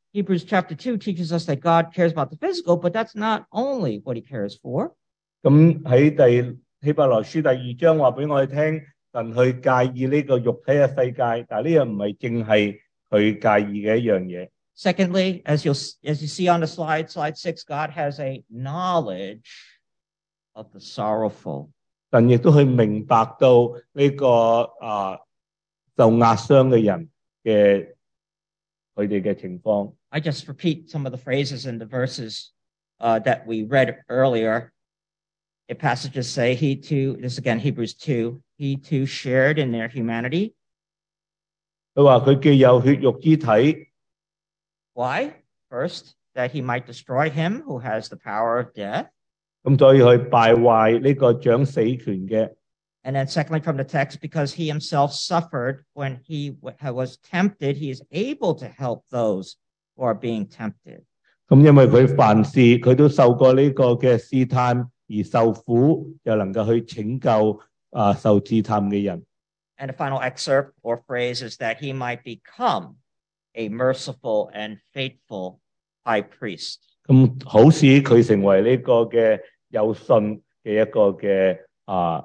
Hebrews chapter two teaches us that God cares about the physical, but that's not only what he cares for. 咁喺第希伯來書第二章話俾我哋聽，神去介意呢個肉體嘅世界，但係呢樣唔係淨係佢介意嘅一樣嘢。 Secondly, as you'll as you see on the slide, slide six, God has a knowledge of the sorrowful. 神亦都去明白到呢、這個啊受壓傷嘅人嘅佢哋嘅情況。 I just repeat some of the phrases in the verses uh, that we read earlier. The passages say, he too, this again, Hebrews two, he too shared in their humanity. 佢話佢既有血肉之體。 Why? First, that he might destroy him who has the power of death. 咁所以去敗壞呢個掌死權嘅。 And then secondly, from the text, because he himself suffered when he was tempted, he is able to help those who are being tempted. 咁因為佢凡事佢都受過呢個嘅試探而受苦，就能夠去拯救啊受試探嘅人。 And the final excerpt or phrase is that he might become a merciful and faithful high priest. 咁好使佢成為呢個嘅有信嘅一個嘅啊。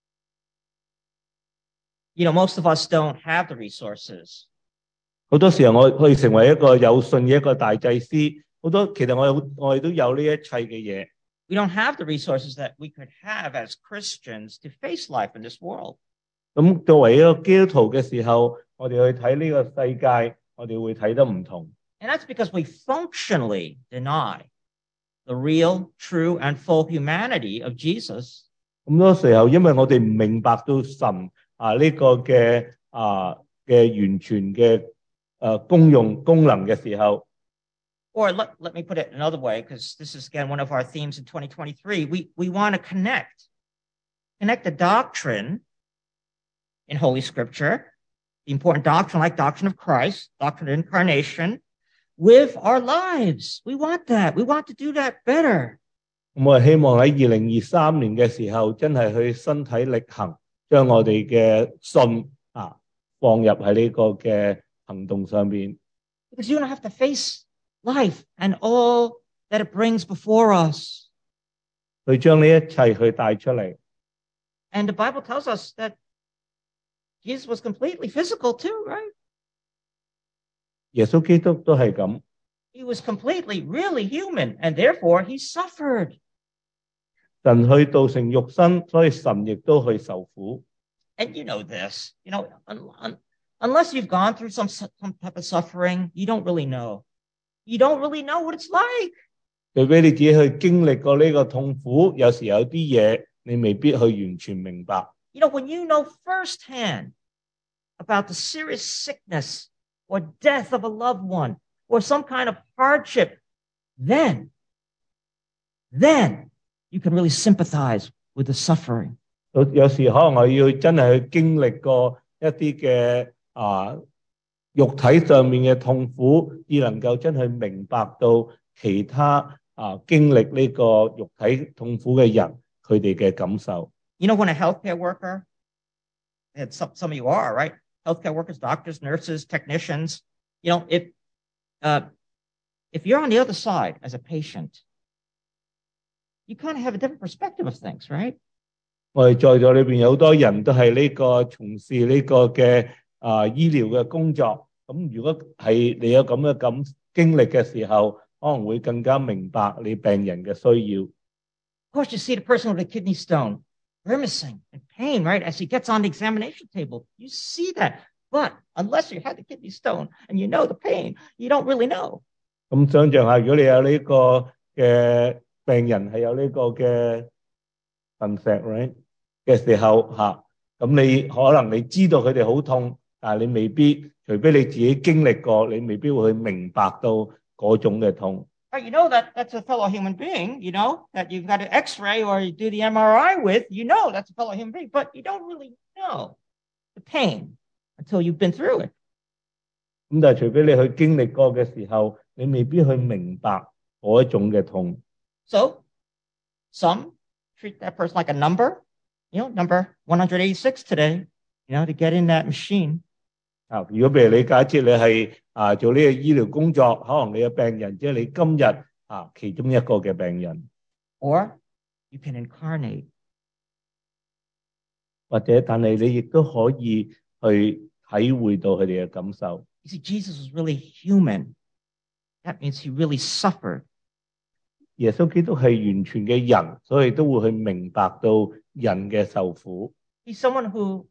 You know, most of us don't have the resources. 好多時候我可以成為一個有信嘅一個大祭司，好多其實我我哋都有呢一切嘅嘢。 We don't have the resources that we could have as Christians to face life in this world. 咁作為一個基督徒嘅時候，我哋去睇呢個世界，我哋會睇得唔同。 And that's because we functionally deny the real, true, and full humanity of Jesus. 咁多時候，因為我哋唔明白到神啊呢個嘅啊嘅完全嘅誒功用功能嘅時候。 Or let, let me put it another way, because this is, again, one of our themes in twenty twenty-three. We, we want to connect, connect the doctrine in Holy Scripture, the important doctrine like doctrine of Christ, doctrine of incarnation, with our lives. We want that. We want to do that better. 我係希望喺二零二三年嘅時候，真係去身體力行，將我哋嘅信啊放入喺呢個嘅行動上邊。 Because you don't have to face life and all that it brings before us. 去將呢一切去帶出嚟。 And the Bible tells us that Jesus was completely physical too, right? 耶穌基督都係咁。 He was completely, really human, and therefore he suffered. 神去道成肉身，所以神亦都去受苦。 And you know this, you know, un, un, unless you've gone through some some type of suffering, you don't really know. You don't really know what it's like. 除非你自己去經歷過呢個痛苦，有時有啲嘢你未必去完全明白。 You know, when you know firsthand about the serious sickness or death of a loved one or some kind of hardship, then, then you can really sympathize with the suffering. 有有時可能我要真係去經歷過一啲嘅啊肉體上面嘅痛苦，而能夠真係明白到其他啊經歷呢個肉體痛苦嘅人佢哋嘅感受。 You know, when a healthcare worker, and some some of you are, right? Healthcare workers, doctors, nurses, technicians. You know, if uh, if you're on the other side as a patient, you kind of have a different perspective of things, right? 我哋在座裏邊有好多人都係呢個從事呢個嘅啊醫療嘅工作，咁如果係你有咁嘅感經歷嘅時候，可能會更加明白你病人嘅需要。 Of course, you see the person with a kidney stone grimacing in pain, right? As he gets on the examination table, you see that. But unless you had the kidney stone and you know the pain, you don't really know. 咁想象下，如果你有呢個嘅病人係有呢個嘅腎石 right 嘅時候嚇，咁你可能你知道佢哋好痛，但係你未必，除非你自己經歷過，你未必會去明白到嗰種嘅痛。 But you know that that's a fellow human being, you know, that you've got an X-ray or you do the M R I with, you know that's a fellow human being, but you don't really know the pain until you've been through it. 咁但係除非你去經歷過嘅時候，你未必去明白嗰一種嘅痛。 So, some treat that person like a number, you know, number one eighty-six today, you know, to get in that machine. 啊，如果譬如你假設你係啊做呢個醫療工作，可能你嘅病人即係你今日啊其中一個嘅病人， Or you can incarnate. 或者但係你亦都可以去體會到佢哋嘅感受。 You see, Jesus was really human. That means he really suffered. 耶穌基督係完全嘅人，所以都會去明白到人嘅受苦。 He's someone who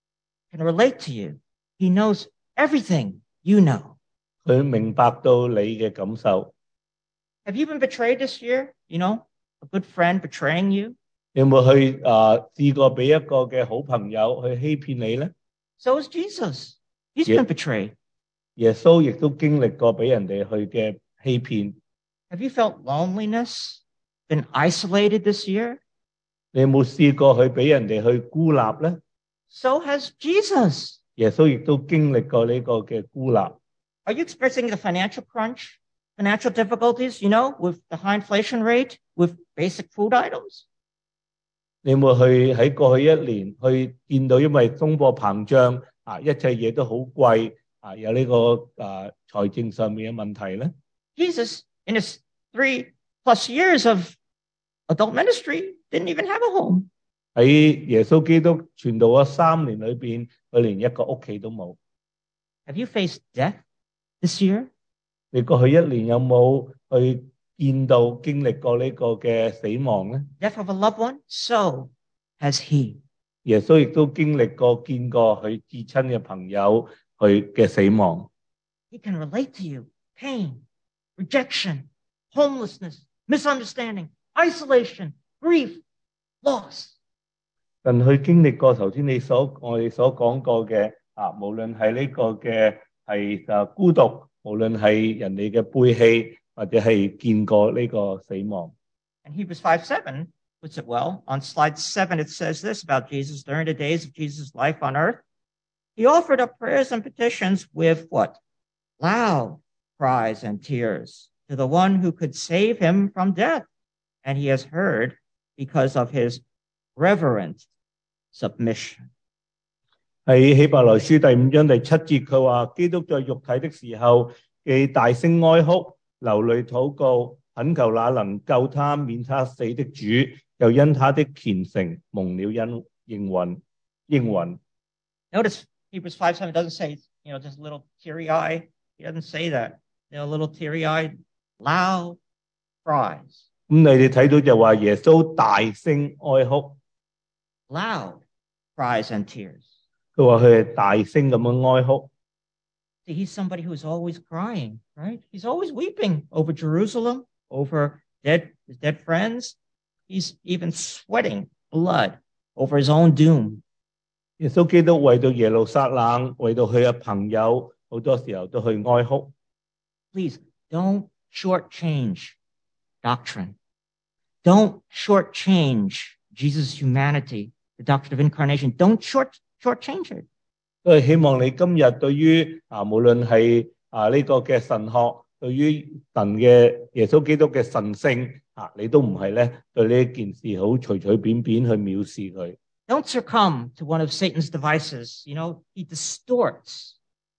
can relate to you. He knows everything you know. 佢明白到你嘅感受。 Have you been betrayed this year? You know, a good friend betraying you? 你有冇去啊試過俾一個嘅好朋友去欺騙你咧？ So is Jesus. He's Yeah. been betrayed. 耶穌亦都經歷過俾人哋去嘅欺騙。 Have you felt loneliness? Been isolated this year? 你有冇試過去俾人哋去孤立咧？ So has Jesus. 耶穌亦都經歷過呢個嘅孤立。 Are you experiencing the financial crunch, financial difficulties, you know, with the high inflation rate, with basic food items? 你有冇去喺過去一年去見到因為通貨膨脹啊，一切嘢都好貴啊，有呢、這個啊財政上面嘅問題咧？ Jesus, in his three plus years of adult ministry, didn't even have a home. 喺耶穌基督傳道嗰三年裏邊，佢連一個屋企都冇。 Have you faced death this year? 你過去一年有冇去見到經歷過呢個嘅死亡咧？ Death of a loved one? So has he. 耶穌亦都經歷過見過佢至親嘅朋友佢嘅死亡。 He can relate to you. Pain, rejection, homelessness, misunderstanding, isolation, grief, loss. 但佢經歷過頭先你所我哋所講過嘅啊，無論係呢個嘅係啊孤獨，無論係人哋嘅背棄，或者係見過呢個死亡。 And Hebrews five seven puts it well. On slide seven, it says this about Jesus during the days of Jesus' life on earth. He offered up prayers and petitions with what? Loud cries and tears to the one who could save him from death. And he has heard because of his reverent submission. 喺希伯來書第五章第七節，佢話基督在肉體的時候，既大聲哀哭，流淚禱告，懇求那能救他免他死的主，又因他的虔誠蒙了恩應允應允。 Notice Hebrews five seven doesn't say, you know, just a little teary eye. He doesn't say that. You know, little teary eyed, loud cries. 咁你哋睇到就話耶穌大聲哀哭， Loud cries and tears. 佢話佢係大聲咁樣哀哭。 See, he's somebody who's always crying, right? He's always weeping over Jerusalem, over dead, his dead friends. He's even sweating blood over his own doom. 耶穌基督為到耶路撒冷，為到佢嘅朋友，好多時候都去哀哭。 Please don't shortchange doctrine. Don't shortchange Jesus' humanity, the doctrine of incarnation. Don't short shortchange it. 都係希望你今日對於啊，無論係啊呢個嘅神學，對於神嘅耶穌基督嘅神性啊，你都唔係咧對呢一件事好隨隨便便去藐視佢。 Don't succumb to one of Satan's devices. You know, he distorts,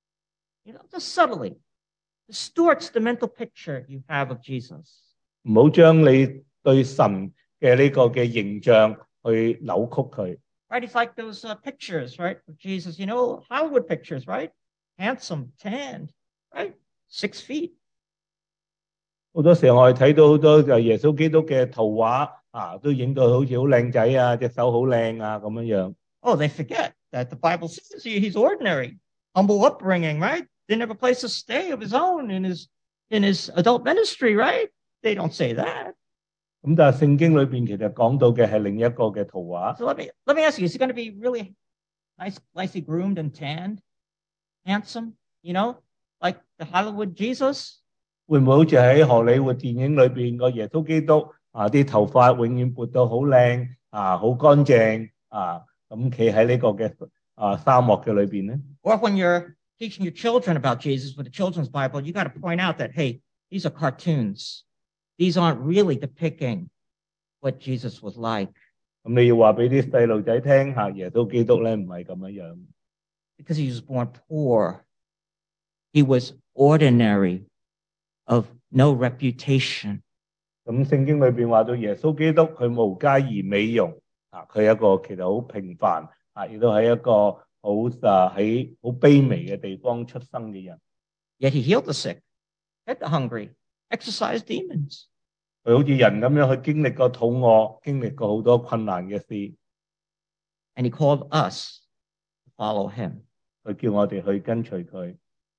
you know, just subtly, distorts the mental picture you have of Jesus. 唔好將你對神嘅呢個嘅形象去扭曲佢。 Right? It's like those uh, pictures, right, of Jesus, you know, Hollywood pictures, right? Handsome, tanned, right? Six feet. 好多時候我哋睇到好多就耶穌基督嘅圖畫啊，都影到好似好靚仔啊，隻手好靚啊咁樣樣。 Oh, they forget that the Bible says he, he's ordinary, humble upbringing, right? Didn't have a place to stay of his own in his in his adult ministry, right? They don't say that. 咁但係聖經裏邊其實講到嘅係另一個嘅圖畫。 So let me let me ask you: is he going to be really nice, nicely groomed and tanned, handsome? You know, like the Hollywood Jesus? 會唔會好似喺荷里活電影裏邊個耶穌基督啊啲頭髮永遠撥到好靚啊好乾淨啊咁企喺呢個嘅啊沙漠嘅裏邊咧？ Or when you're teaching your children about Jesus with the children's Bible, you got to point out that, hey, these are cartoons. These aren't really depicting what Jesus was like. 咁你要話俾啲細路仔聽嚇，耶穌基督咧唔係咁樣樣。 Because he was born poor, He was ordinary, of no reputation. 咁聖經裏邊話到耶穌基督佢無佳而美容啊，佢係一個其實好平凡啊，亦都係一個好啊喺好卑微嘅地方出生嘅人。 Yet he healed the sick, fed the hungry, exorcised demons. 佢好似人咁樣去經歷過肚餓，經歷過好多困難嘅事。 And he called us to follow him. 佢叫我哋去跟隨佢。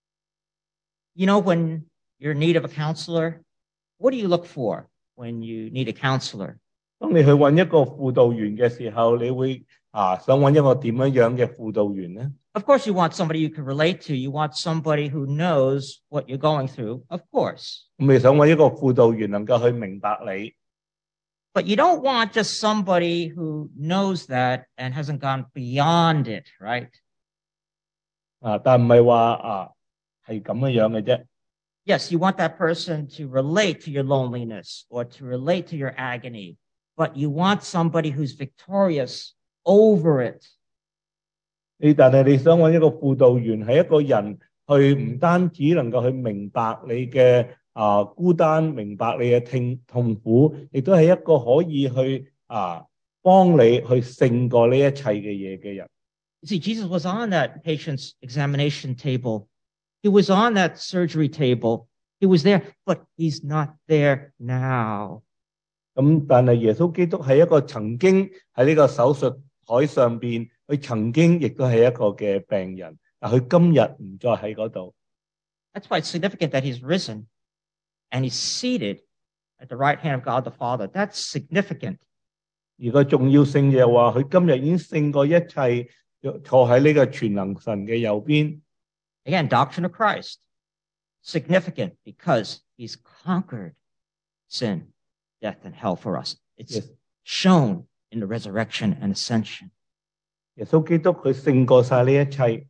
You know, when you're in need of a counselor, what do you look for when you need a counselor? 當你去揾一個輔導員嘅時候，你會啊想揾一個點樣樣嘅輔導員呢？ Of course, you want somebody you can relate to. You want somebody who knows what you're going through, of course. 咁你想揾一個輔導員能夠去明白你， But you don't want just somebody who knows that and hasn't gone beyond it, right? 啊，但唔係話啊係咁樣樣嘅啫。 Yes, you want that person to relate to your loneliness or to relate to your agony, but you want somebody who's victorious over it. 你但係你想揾一個輔導員係一個人去唔單止能夠去明白你嘅啊孤單，明白你嘅痛痛苦，亦都係一個可以去啊幫你去勝過呢一切嘅嘢嘅人。 You see, Jesus was on that patient's examination table. He was on that surgery table. He was there, but he's not there now. 咁但係耶穌基督係一個曾經喺呢個手術台上邊，佢曾經亦都係一個嘅病人，但佢今日唔再喺嗰度。 That's why it's significant that he's risen and he's seated at the right hand of God the Father. That's significant. 而個重要性就係話，佢今日已經勝過一切，坐喺呢個全能神嘅右邊。 Again, doctrine of Christ. Significant because he's conquered sin, death, and hell for us. It's Yes. shown in the resurrection and ascension. 耶穌基督佢勝過晒呢一切，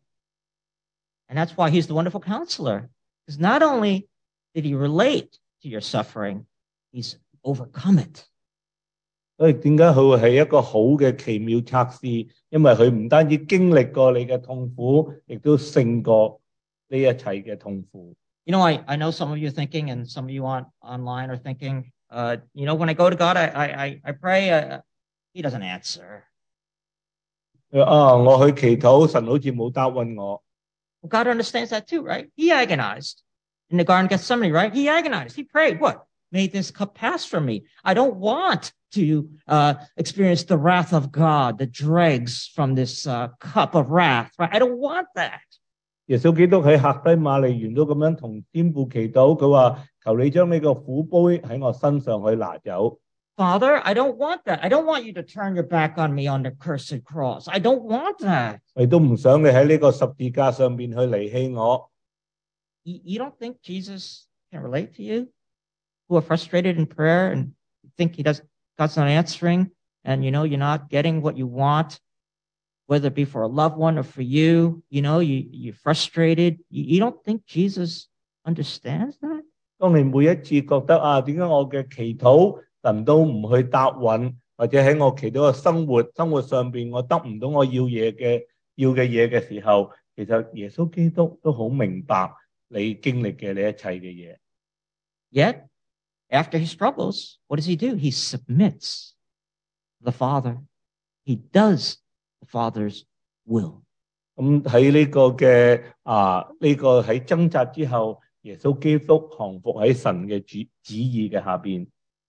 And that's why he's the wonderful counselor. Because not only did he relate to your suffering, he's overcome it. 所以點解佢會係一個好嘅奇妙測試？因為佢唔單止經歷過你嘅痛苦，亦都勝過呢一切嘅痛苦。 You know, I, I know some of you are thinking, and some of you on online are thinking, uh, you know, when I go to God, I I I pray, uh, he doesn't answer. 啊，我去祈禱，神好似冇答應我。 Well, God understands that too, right? He agonized in the Garden of Gethsemane, right? He agonized. He prayed, what? May this cup pass from me. I don't want to uh, experience the wrath of God, the dregs from this uh, cup of wrath, right? I don't want that. 耶穌基督喺客西馬尼園都咁樣同天父祈禱，佢話：求你將呢個苦杯喺我身上去拿走。 Father, I don't want that. I don't want you to turn your back on me on the cursed cross. I don't want that. 我亦都唔想你喺呢個十字架上邊去離棄我。 You, you don't think Jesus can relate to you who are frustrated in prayer and think he does, God's not answering, and you know you're not getting what you want, whether it be for a loved one or for you, you know, you, you're frustrated. You, you don't think Jesus understands that? 當你每一次覺得啊，點解我嘅祈禱神都唔去答允，或者喺我祈禱嘅生活生活上邊我得唔到我要嘢嘅要嘅嘢嘅時候，其實耶穌基督都好明白你經歷嘅呢一切嘅嘢。 Yet, after he struggles, what does he do? He submits to the Father. He does the Father's will. 咁喺呢個嘅啊呢、個喺掙扎之後，耶穌基督降服喺神嘅旨旨意嘅下邊。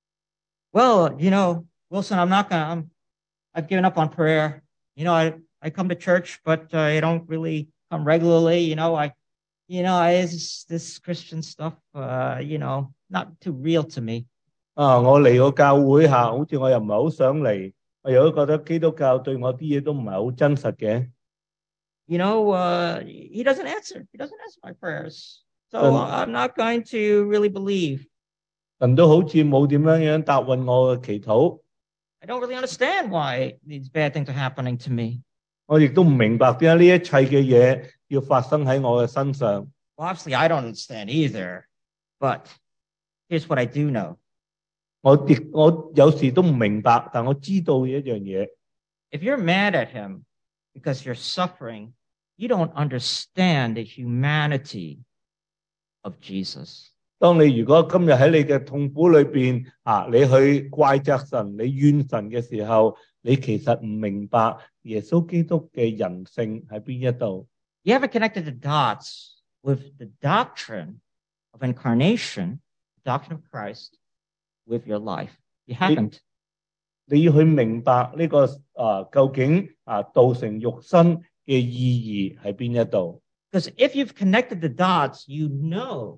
Well, you know, Wilson, I'm not gonna. I'm, I've given up on prayer. You know, I I come to church, but uh, I don't really come regularly. You know, I, you know, I this, this Christian stuff. Uh, you know, not too real to me. 啊，我嚟個教會下，好似我又唔係好想嚟，我又都覺得基督教對我啲嘢都唔係好真實嘅。 You know, uh, he doesn't answer. He doesn't answer my prayers. So Um, I'm not going to really believe. 神都好似冇點樣樣答應我嘅祈禱， I don't really understand why these bad things are happening to me. 我亦都唔明白點解呢一切嘅嘢要發生喺我嘅身上。 Well, obviously, I don't understand either. But here's what I do know. 我亦我有時都唔明白，但我知道一樣嘢。 If you're mad at him because you're suffering, you don't understand the humanity of Jesus. 當你如果今日喺你嘅痛苦裏邊啊，你去怪責神、你怨神嘅時候，你其實唔明白耶穌基督嘅人性喺邊一度。 You haven't connected the dots with the doctrine of incarnation, the doctrine of Christ, with your life. You haven't. 你要去明白呢、這個啊，究竟啊道成肉身嘅意義喺邊一度。 Because if you've connected the dots, you know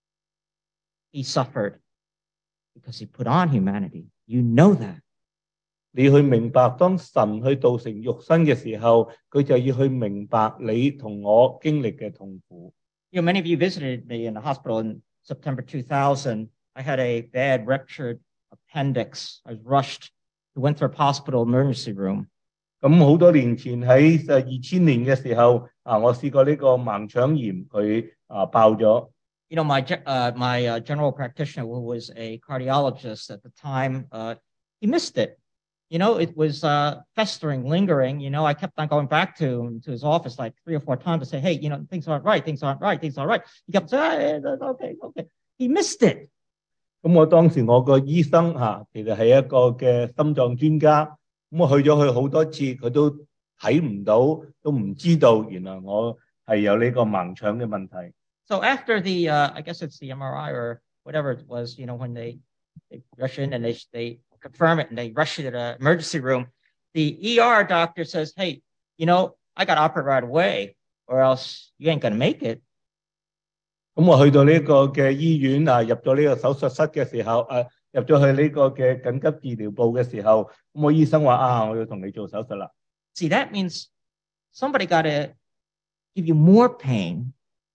he suffered because he put on humanity. You know that. 你去明白，當神去道成肉身嘅時候，佢就要去明白你同我經歷嘅痛苦。 You know, many of you visited me in the hospital in September two thousand. I had a bad ruptured appendix. I was rushed to Winthrop Hospital emergency room. 咁好多年前喺誒二千年嘅時候，啊，我試過呢個盲腸炎，佢啊爆咗。 You know, my uh, my uh, general practitioner, who was a cardiologist at the time, uh, he missed it. You know, it was uh, festering, lingering. You know, I kept on going back to him, to his office like three or four times to say, hey, you know, things aren't right, things aren't right, things aren't right. He kept saying, hey, okay, okay. He missed it. 咁我當時我個醫生嚇，其實係一個嘅心臟專家，咁我去咗去好多次，佢都睇唔到，都唔知道原來我係有呢個盲腸嘅問題。 So after the, uh, I guess it's the M R I or whatever it was, you know, when they, they rush in and they, they confirm it and they rush you to the emergency room, the E R doctor says, hey, you know, I got to operate right away or else you ain't going to make it. 咁我去到呢個嘅醫院啊，入咗呢個手術室嘅時候，誒入咗去呢個嘅緊急治療部嘅時候，咁我醫生話啊，我要同你做手術啦。 See, that means somebody got to give you more pain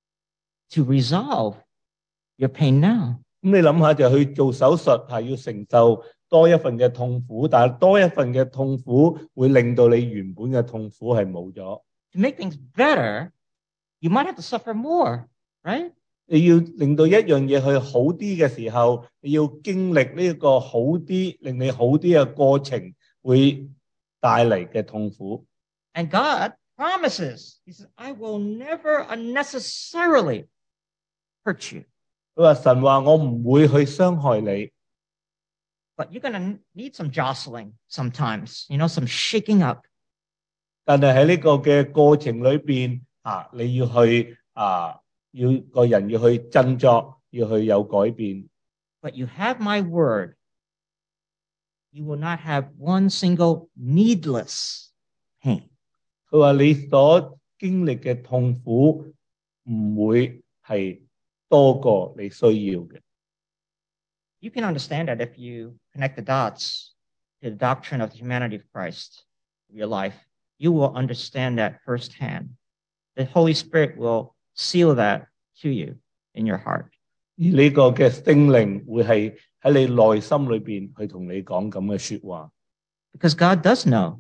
to resolve your pain now. 咁你諗下，就去做手術係要承受多一份嘅痛苦，但係多一份嘅痛苦會令到你原本嘅痛苦係冇咗。 To make things better, you might have to suffer more, right? 你要令到一樣嘢去好啲嘅時候，你要經歷呢個好啲，令你好啲嘅過程，會帶嚟嘅痛苦。 And God promises, He says, I will never unnecessarily hurt you. 佢話神話我唔會去傷害你。 But you're going to need some jostling sometimes, you know, some shaking up. 但係喺呢個嘅過程裏邊啊，你要去啊。要個人要去振作，要去有改變。 But you have my word. You will not have one single needless pain. 佢話你所經歷嘅痛苦唔會係多過你需要嘅。 You can understand that if you connect the dots to the doctrine of the humanity of Christ in your life. You will understand that firsthand. The Holy Spirit will seal that to you in your heart. 而呢個嘅聖靈會係喺你內心裏邊去同你講咁嘅說話。 Because God does know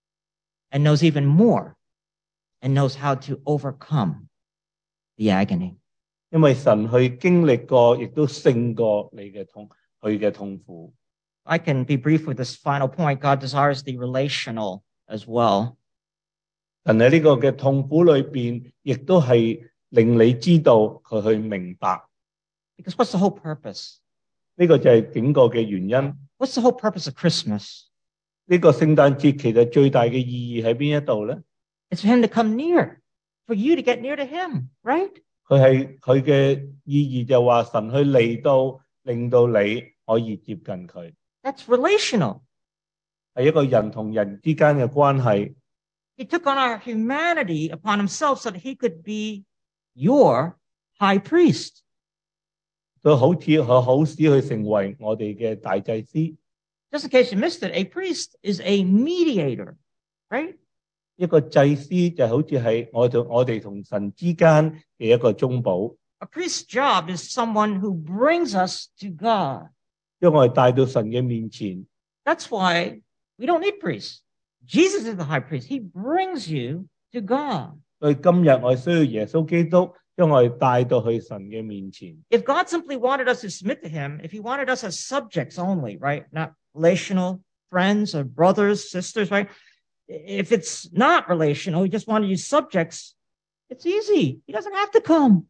and knows even more and knows how to overcome the agony. 因為神去經歷過，亦都勝過你嘅痛，佢嘅痛苦。 I can be brief with this final point. God desires the relational as well. 但係呢個嘅痛苦裏邊，亦都係令你知道佢去明白。 Because what's the whole purpose? 呢個就係整個嘅原因。 What's the whole purpose of Christmas? 呢個聖誕節其實最大嘅意義喺邊一度咧？ It's for him to come near, for you to get near to him, right? 佢係佢嘅意義就話神去嚟到，令到你可以接近佢。 That's relational. 係一個人同人之間嘅關係。 He took on our humanity upon himself so that he could be your high priest. 佢好似佢好使去成為我哋嘅大祭司。 Just in case you missed it, a priest is a mediator, right? 一個祭司就好似係我同我哋同神之間嘅一個中保。 A priest's job is someone who brings us to God. 將我哋帶到神嘅面前。 That's why we don't need priests. Jesus is the high priest. He brings you to God. 所以今日我哋需要耶穌基督將我哋帶到去神嘅面前。 If God simply wanted us to submit to him, if he wanted us as subjects only, right? Not relational friends or brothers, sisters, right? If it's not relational, he just wanted you subjects, it's easy. He doesn't have to come.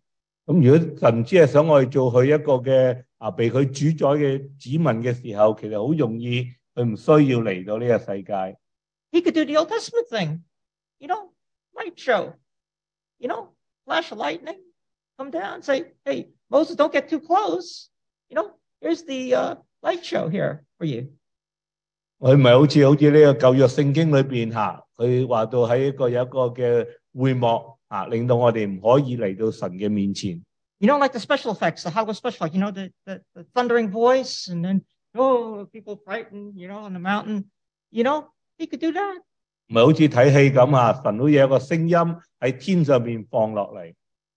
咁如果神只係想我哋做佢一個嘅啊被佢主宰嘅子民嘅時候，其實好容易佢唔需要嚟到呢個世界。 He could do the Old Testament thing, you know, light show, you know, flash of lightning, come down and say, hey, Moses, don't get too close. You know, here's the uh, light show here for you. 佢唔係好似好似呢個舊約聖經裏邊嚇，佢話到喺一個有一個嘅會幕啊，令到我哋唔可以嚟到神嘅面前。 You know, like the special effects, the Hollywood special effects, you know, the, the, the thundering voice and then, oh, people frightened, you know, on the mountain. You know, he could do that. 唔係好似睇戲咁啊，神好似有一個聲音喺天上面放落嚟。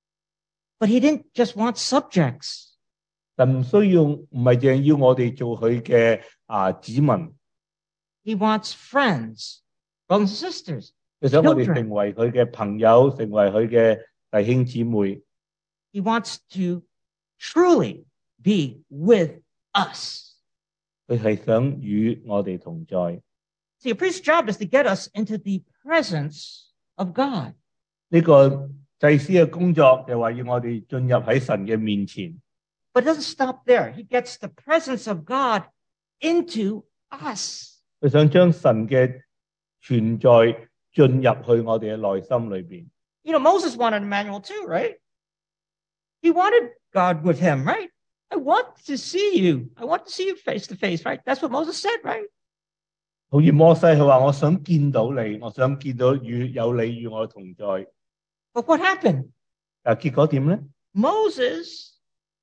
But he didn't just want subjects. 神唔需要，唔係淨係要我哋做佢嘅啊子民。 He wants friends, brothers and sisters. 佢想我哋成為佢嘅朋友，成為佢嘅弟兄姊妹。 He wants to truly be with us. 佢係想與我哋同在。 See, a priest's job is to get us into the presence of God. 呢個祭司嘅工作就話要我哋進入喺神嘅面前。 But it doesn't stop there. He gets the presence of God into us. 佢想將神嘅存在進入去我哋嘅內心裏邊。 You know, Moses wanted Emmanuel too, right? He wanted God with him, right? I want to see you. I want to see you face to face, right? That's what Moses said, right? 好似摩西佢話：我想見到你，我想見到與有你與我同在。 But what happened? 但結果點咧 Moses,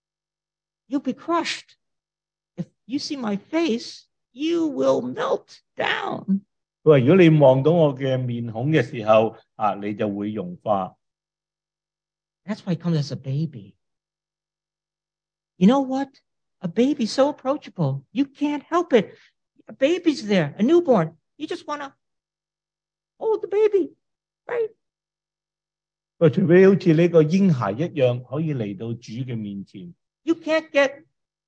you'll be crushed. If you see my face, you will melt down. 佢話：如果你望到我嘅面孔嘅時候，啊，你就會融化。 That's why he comes as a baby. You know what? A baby's so approachable. You can't help it. A baby's there, a newborn. You just want to hold the baby, right? 佢除非好似呢個嬰孩一樣，可以嚟到主嘅面前。 You can't get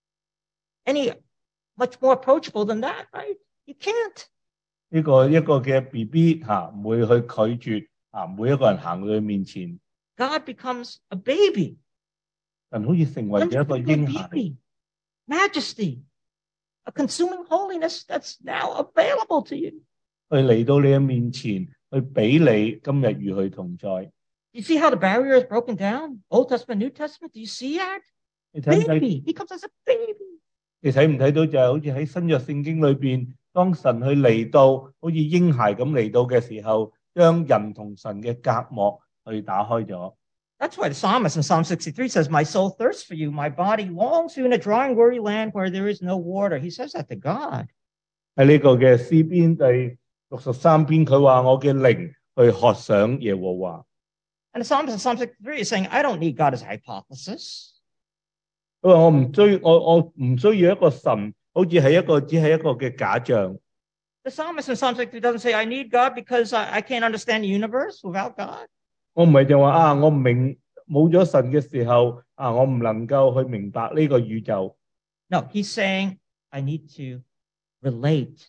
any much more approachable than that, right? You can't. 呢個一個嘅 B B 嚇，唔會去拒絕啊每一個人行到佢面前。 God becomes a baby. 人好似成為咗一個嬰孩。 Beauty, majesty, a consuming holiness that's now available to you. 佢嚟到你嘅面前，去俾你今日與佢同在。 You see how the barrier is broken down? Old Testament, New Testament. Do you see that? 你睇唔睇 Baby, he comes as a baby. 你睇唔睇到就係好似喺新約聖經裏邊，當神去嚟到，好似嬰孩咁嚟到嘅時候，將人同神嘅隔膜去打開咗。 That's why the psalmist in Psalm sixty-three says, my soul thirsts for you, my body longs for you in a dry and weary land where there is no water. He says that to God. 喺呢個嘅詩篇第六十三篇，佢話我嘅靈去渴想耶和華。 And the psalmist in Psalm sixty-three is saying, I don't need God as a hypothesis. 佢話我唔需我我唔需要一個神，好似係一個只係一個嘅假象。 The psalmist in Psalm sixty-three doesn't say, I need God because I, I can't understand the universe without God. 我唔係就話啊，我唔明冇咗神嘅時候啊，我唔能夠去明白呢個宇宙。 No, he's saying, I need to relate.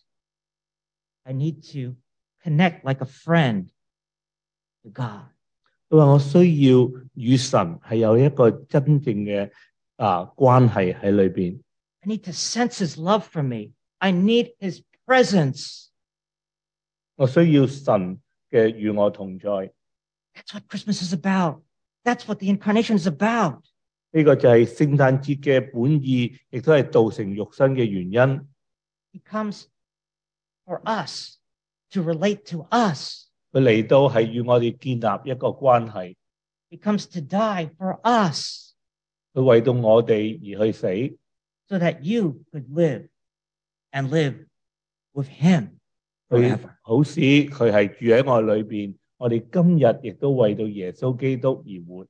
I need to connect like a friend to God. 佢話我需要與神係有一個真正嘅啊關係喺裏邊。 I need to sense his love for me. I need his presence. 我需要神嘅與我同在。 That's what Christmas is about. That's what the incarnation is about. 呢個就係聖誕節嘅本意，亦都係道成肉身嘅原因。 He comes for us, to relate to us. 佢嚟到係與我哋建立一個關係。 He comes to die for us. 佢為到我哋而去死。 So that you could live and live with him forever. 好使佢係住喺我裏邊。我哋今日亦都為到耶穌基督而活。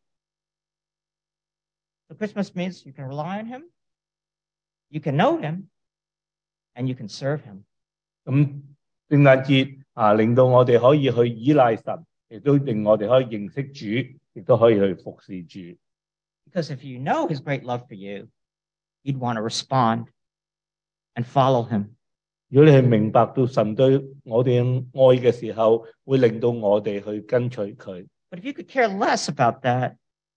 So Christmas means you can rely on him, you can know him, and you can serve him. 咁聖誕節啊，令到我哋可以去依賴神，亦都令我哋可以認識主，亦都可以去服侍主。 Because if you know his great love for you, you'd want to respond and follow him. 如果你係明白到神對我哋愛嘅時候，會令到我哋去跟隨佢。 But if you could care less about that,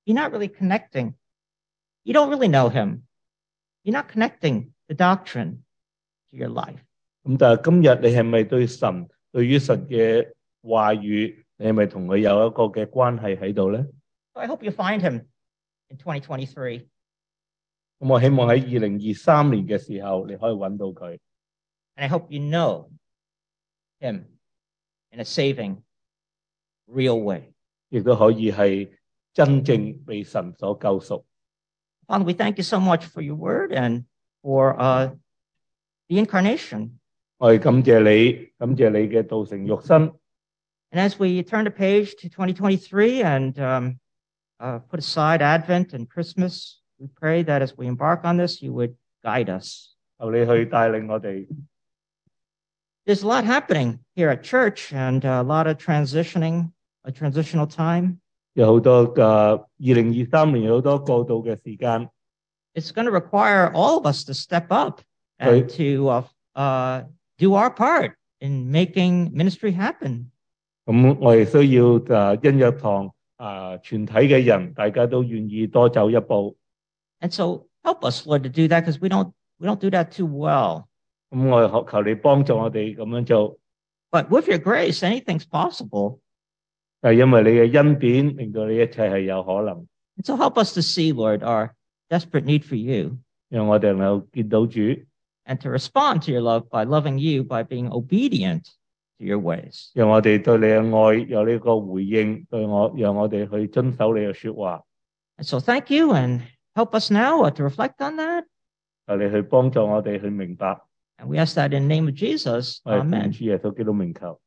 you're not really connecting. You don't really know him. You're not connecting the doctrine to your life. 咁但係今日你係咪對神對於神嘅話語，你係咪同佢有一個嘅關係喺度咧？ So I hope you find him in twenty twenty-three. 咁我希望喺二零二三年嘅時候，你可以揾到佢。 And I hope you know him in a saving, real way. 亦都可以係真正被神所救贖。 Father, we thank you so much for your word and for uh, the incarnation. 我哋感謝你，感謝你嘅道成肉身。 And as we turn the page to twenty twenty-three and um, uh, put aside Advent and Christmas, we pray that as we embark on this, you would guide us. 求你去帶領我哋。 There's a lot happening here at church and a lot of transitioning, a transitional time. 有好多嘅二零二三年有好多過渡嘅時間。 It's going to require all of us to step up and to uh, uh, do our part in making ministry happen. 咁我哋需要誒恩約堂啊全體嘅人，大家都願意多走一步。 And so help us, Lord, to do that because we don't we don't do that too well. 咁我哋求你幫助我哋咁樣做。 But with your grace, anything's possible. 但係因為你嘅恩典，令到你一切係有可能。 And so help us to see, Lord, our desperate need for you. 讓我哋能夠見到主。 And to respond to your love by loving you, by being obedient to your ways. 讓我哋對你嘅愛有呢個回應，對我讓我哋去遵守你嘅說話。 And so thank you and help us now to reflect on that. 求你去幫助我哋去明白。 And we ask that in the name of Jesus. 我哋奉 Amen. 主耶穌基督名求。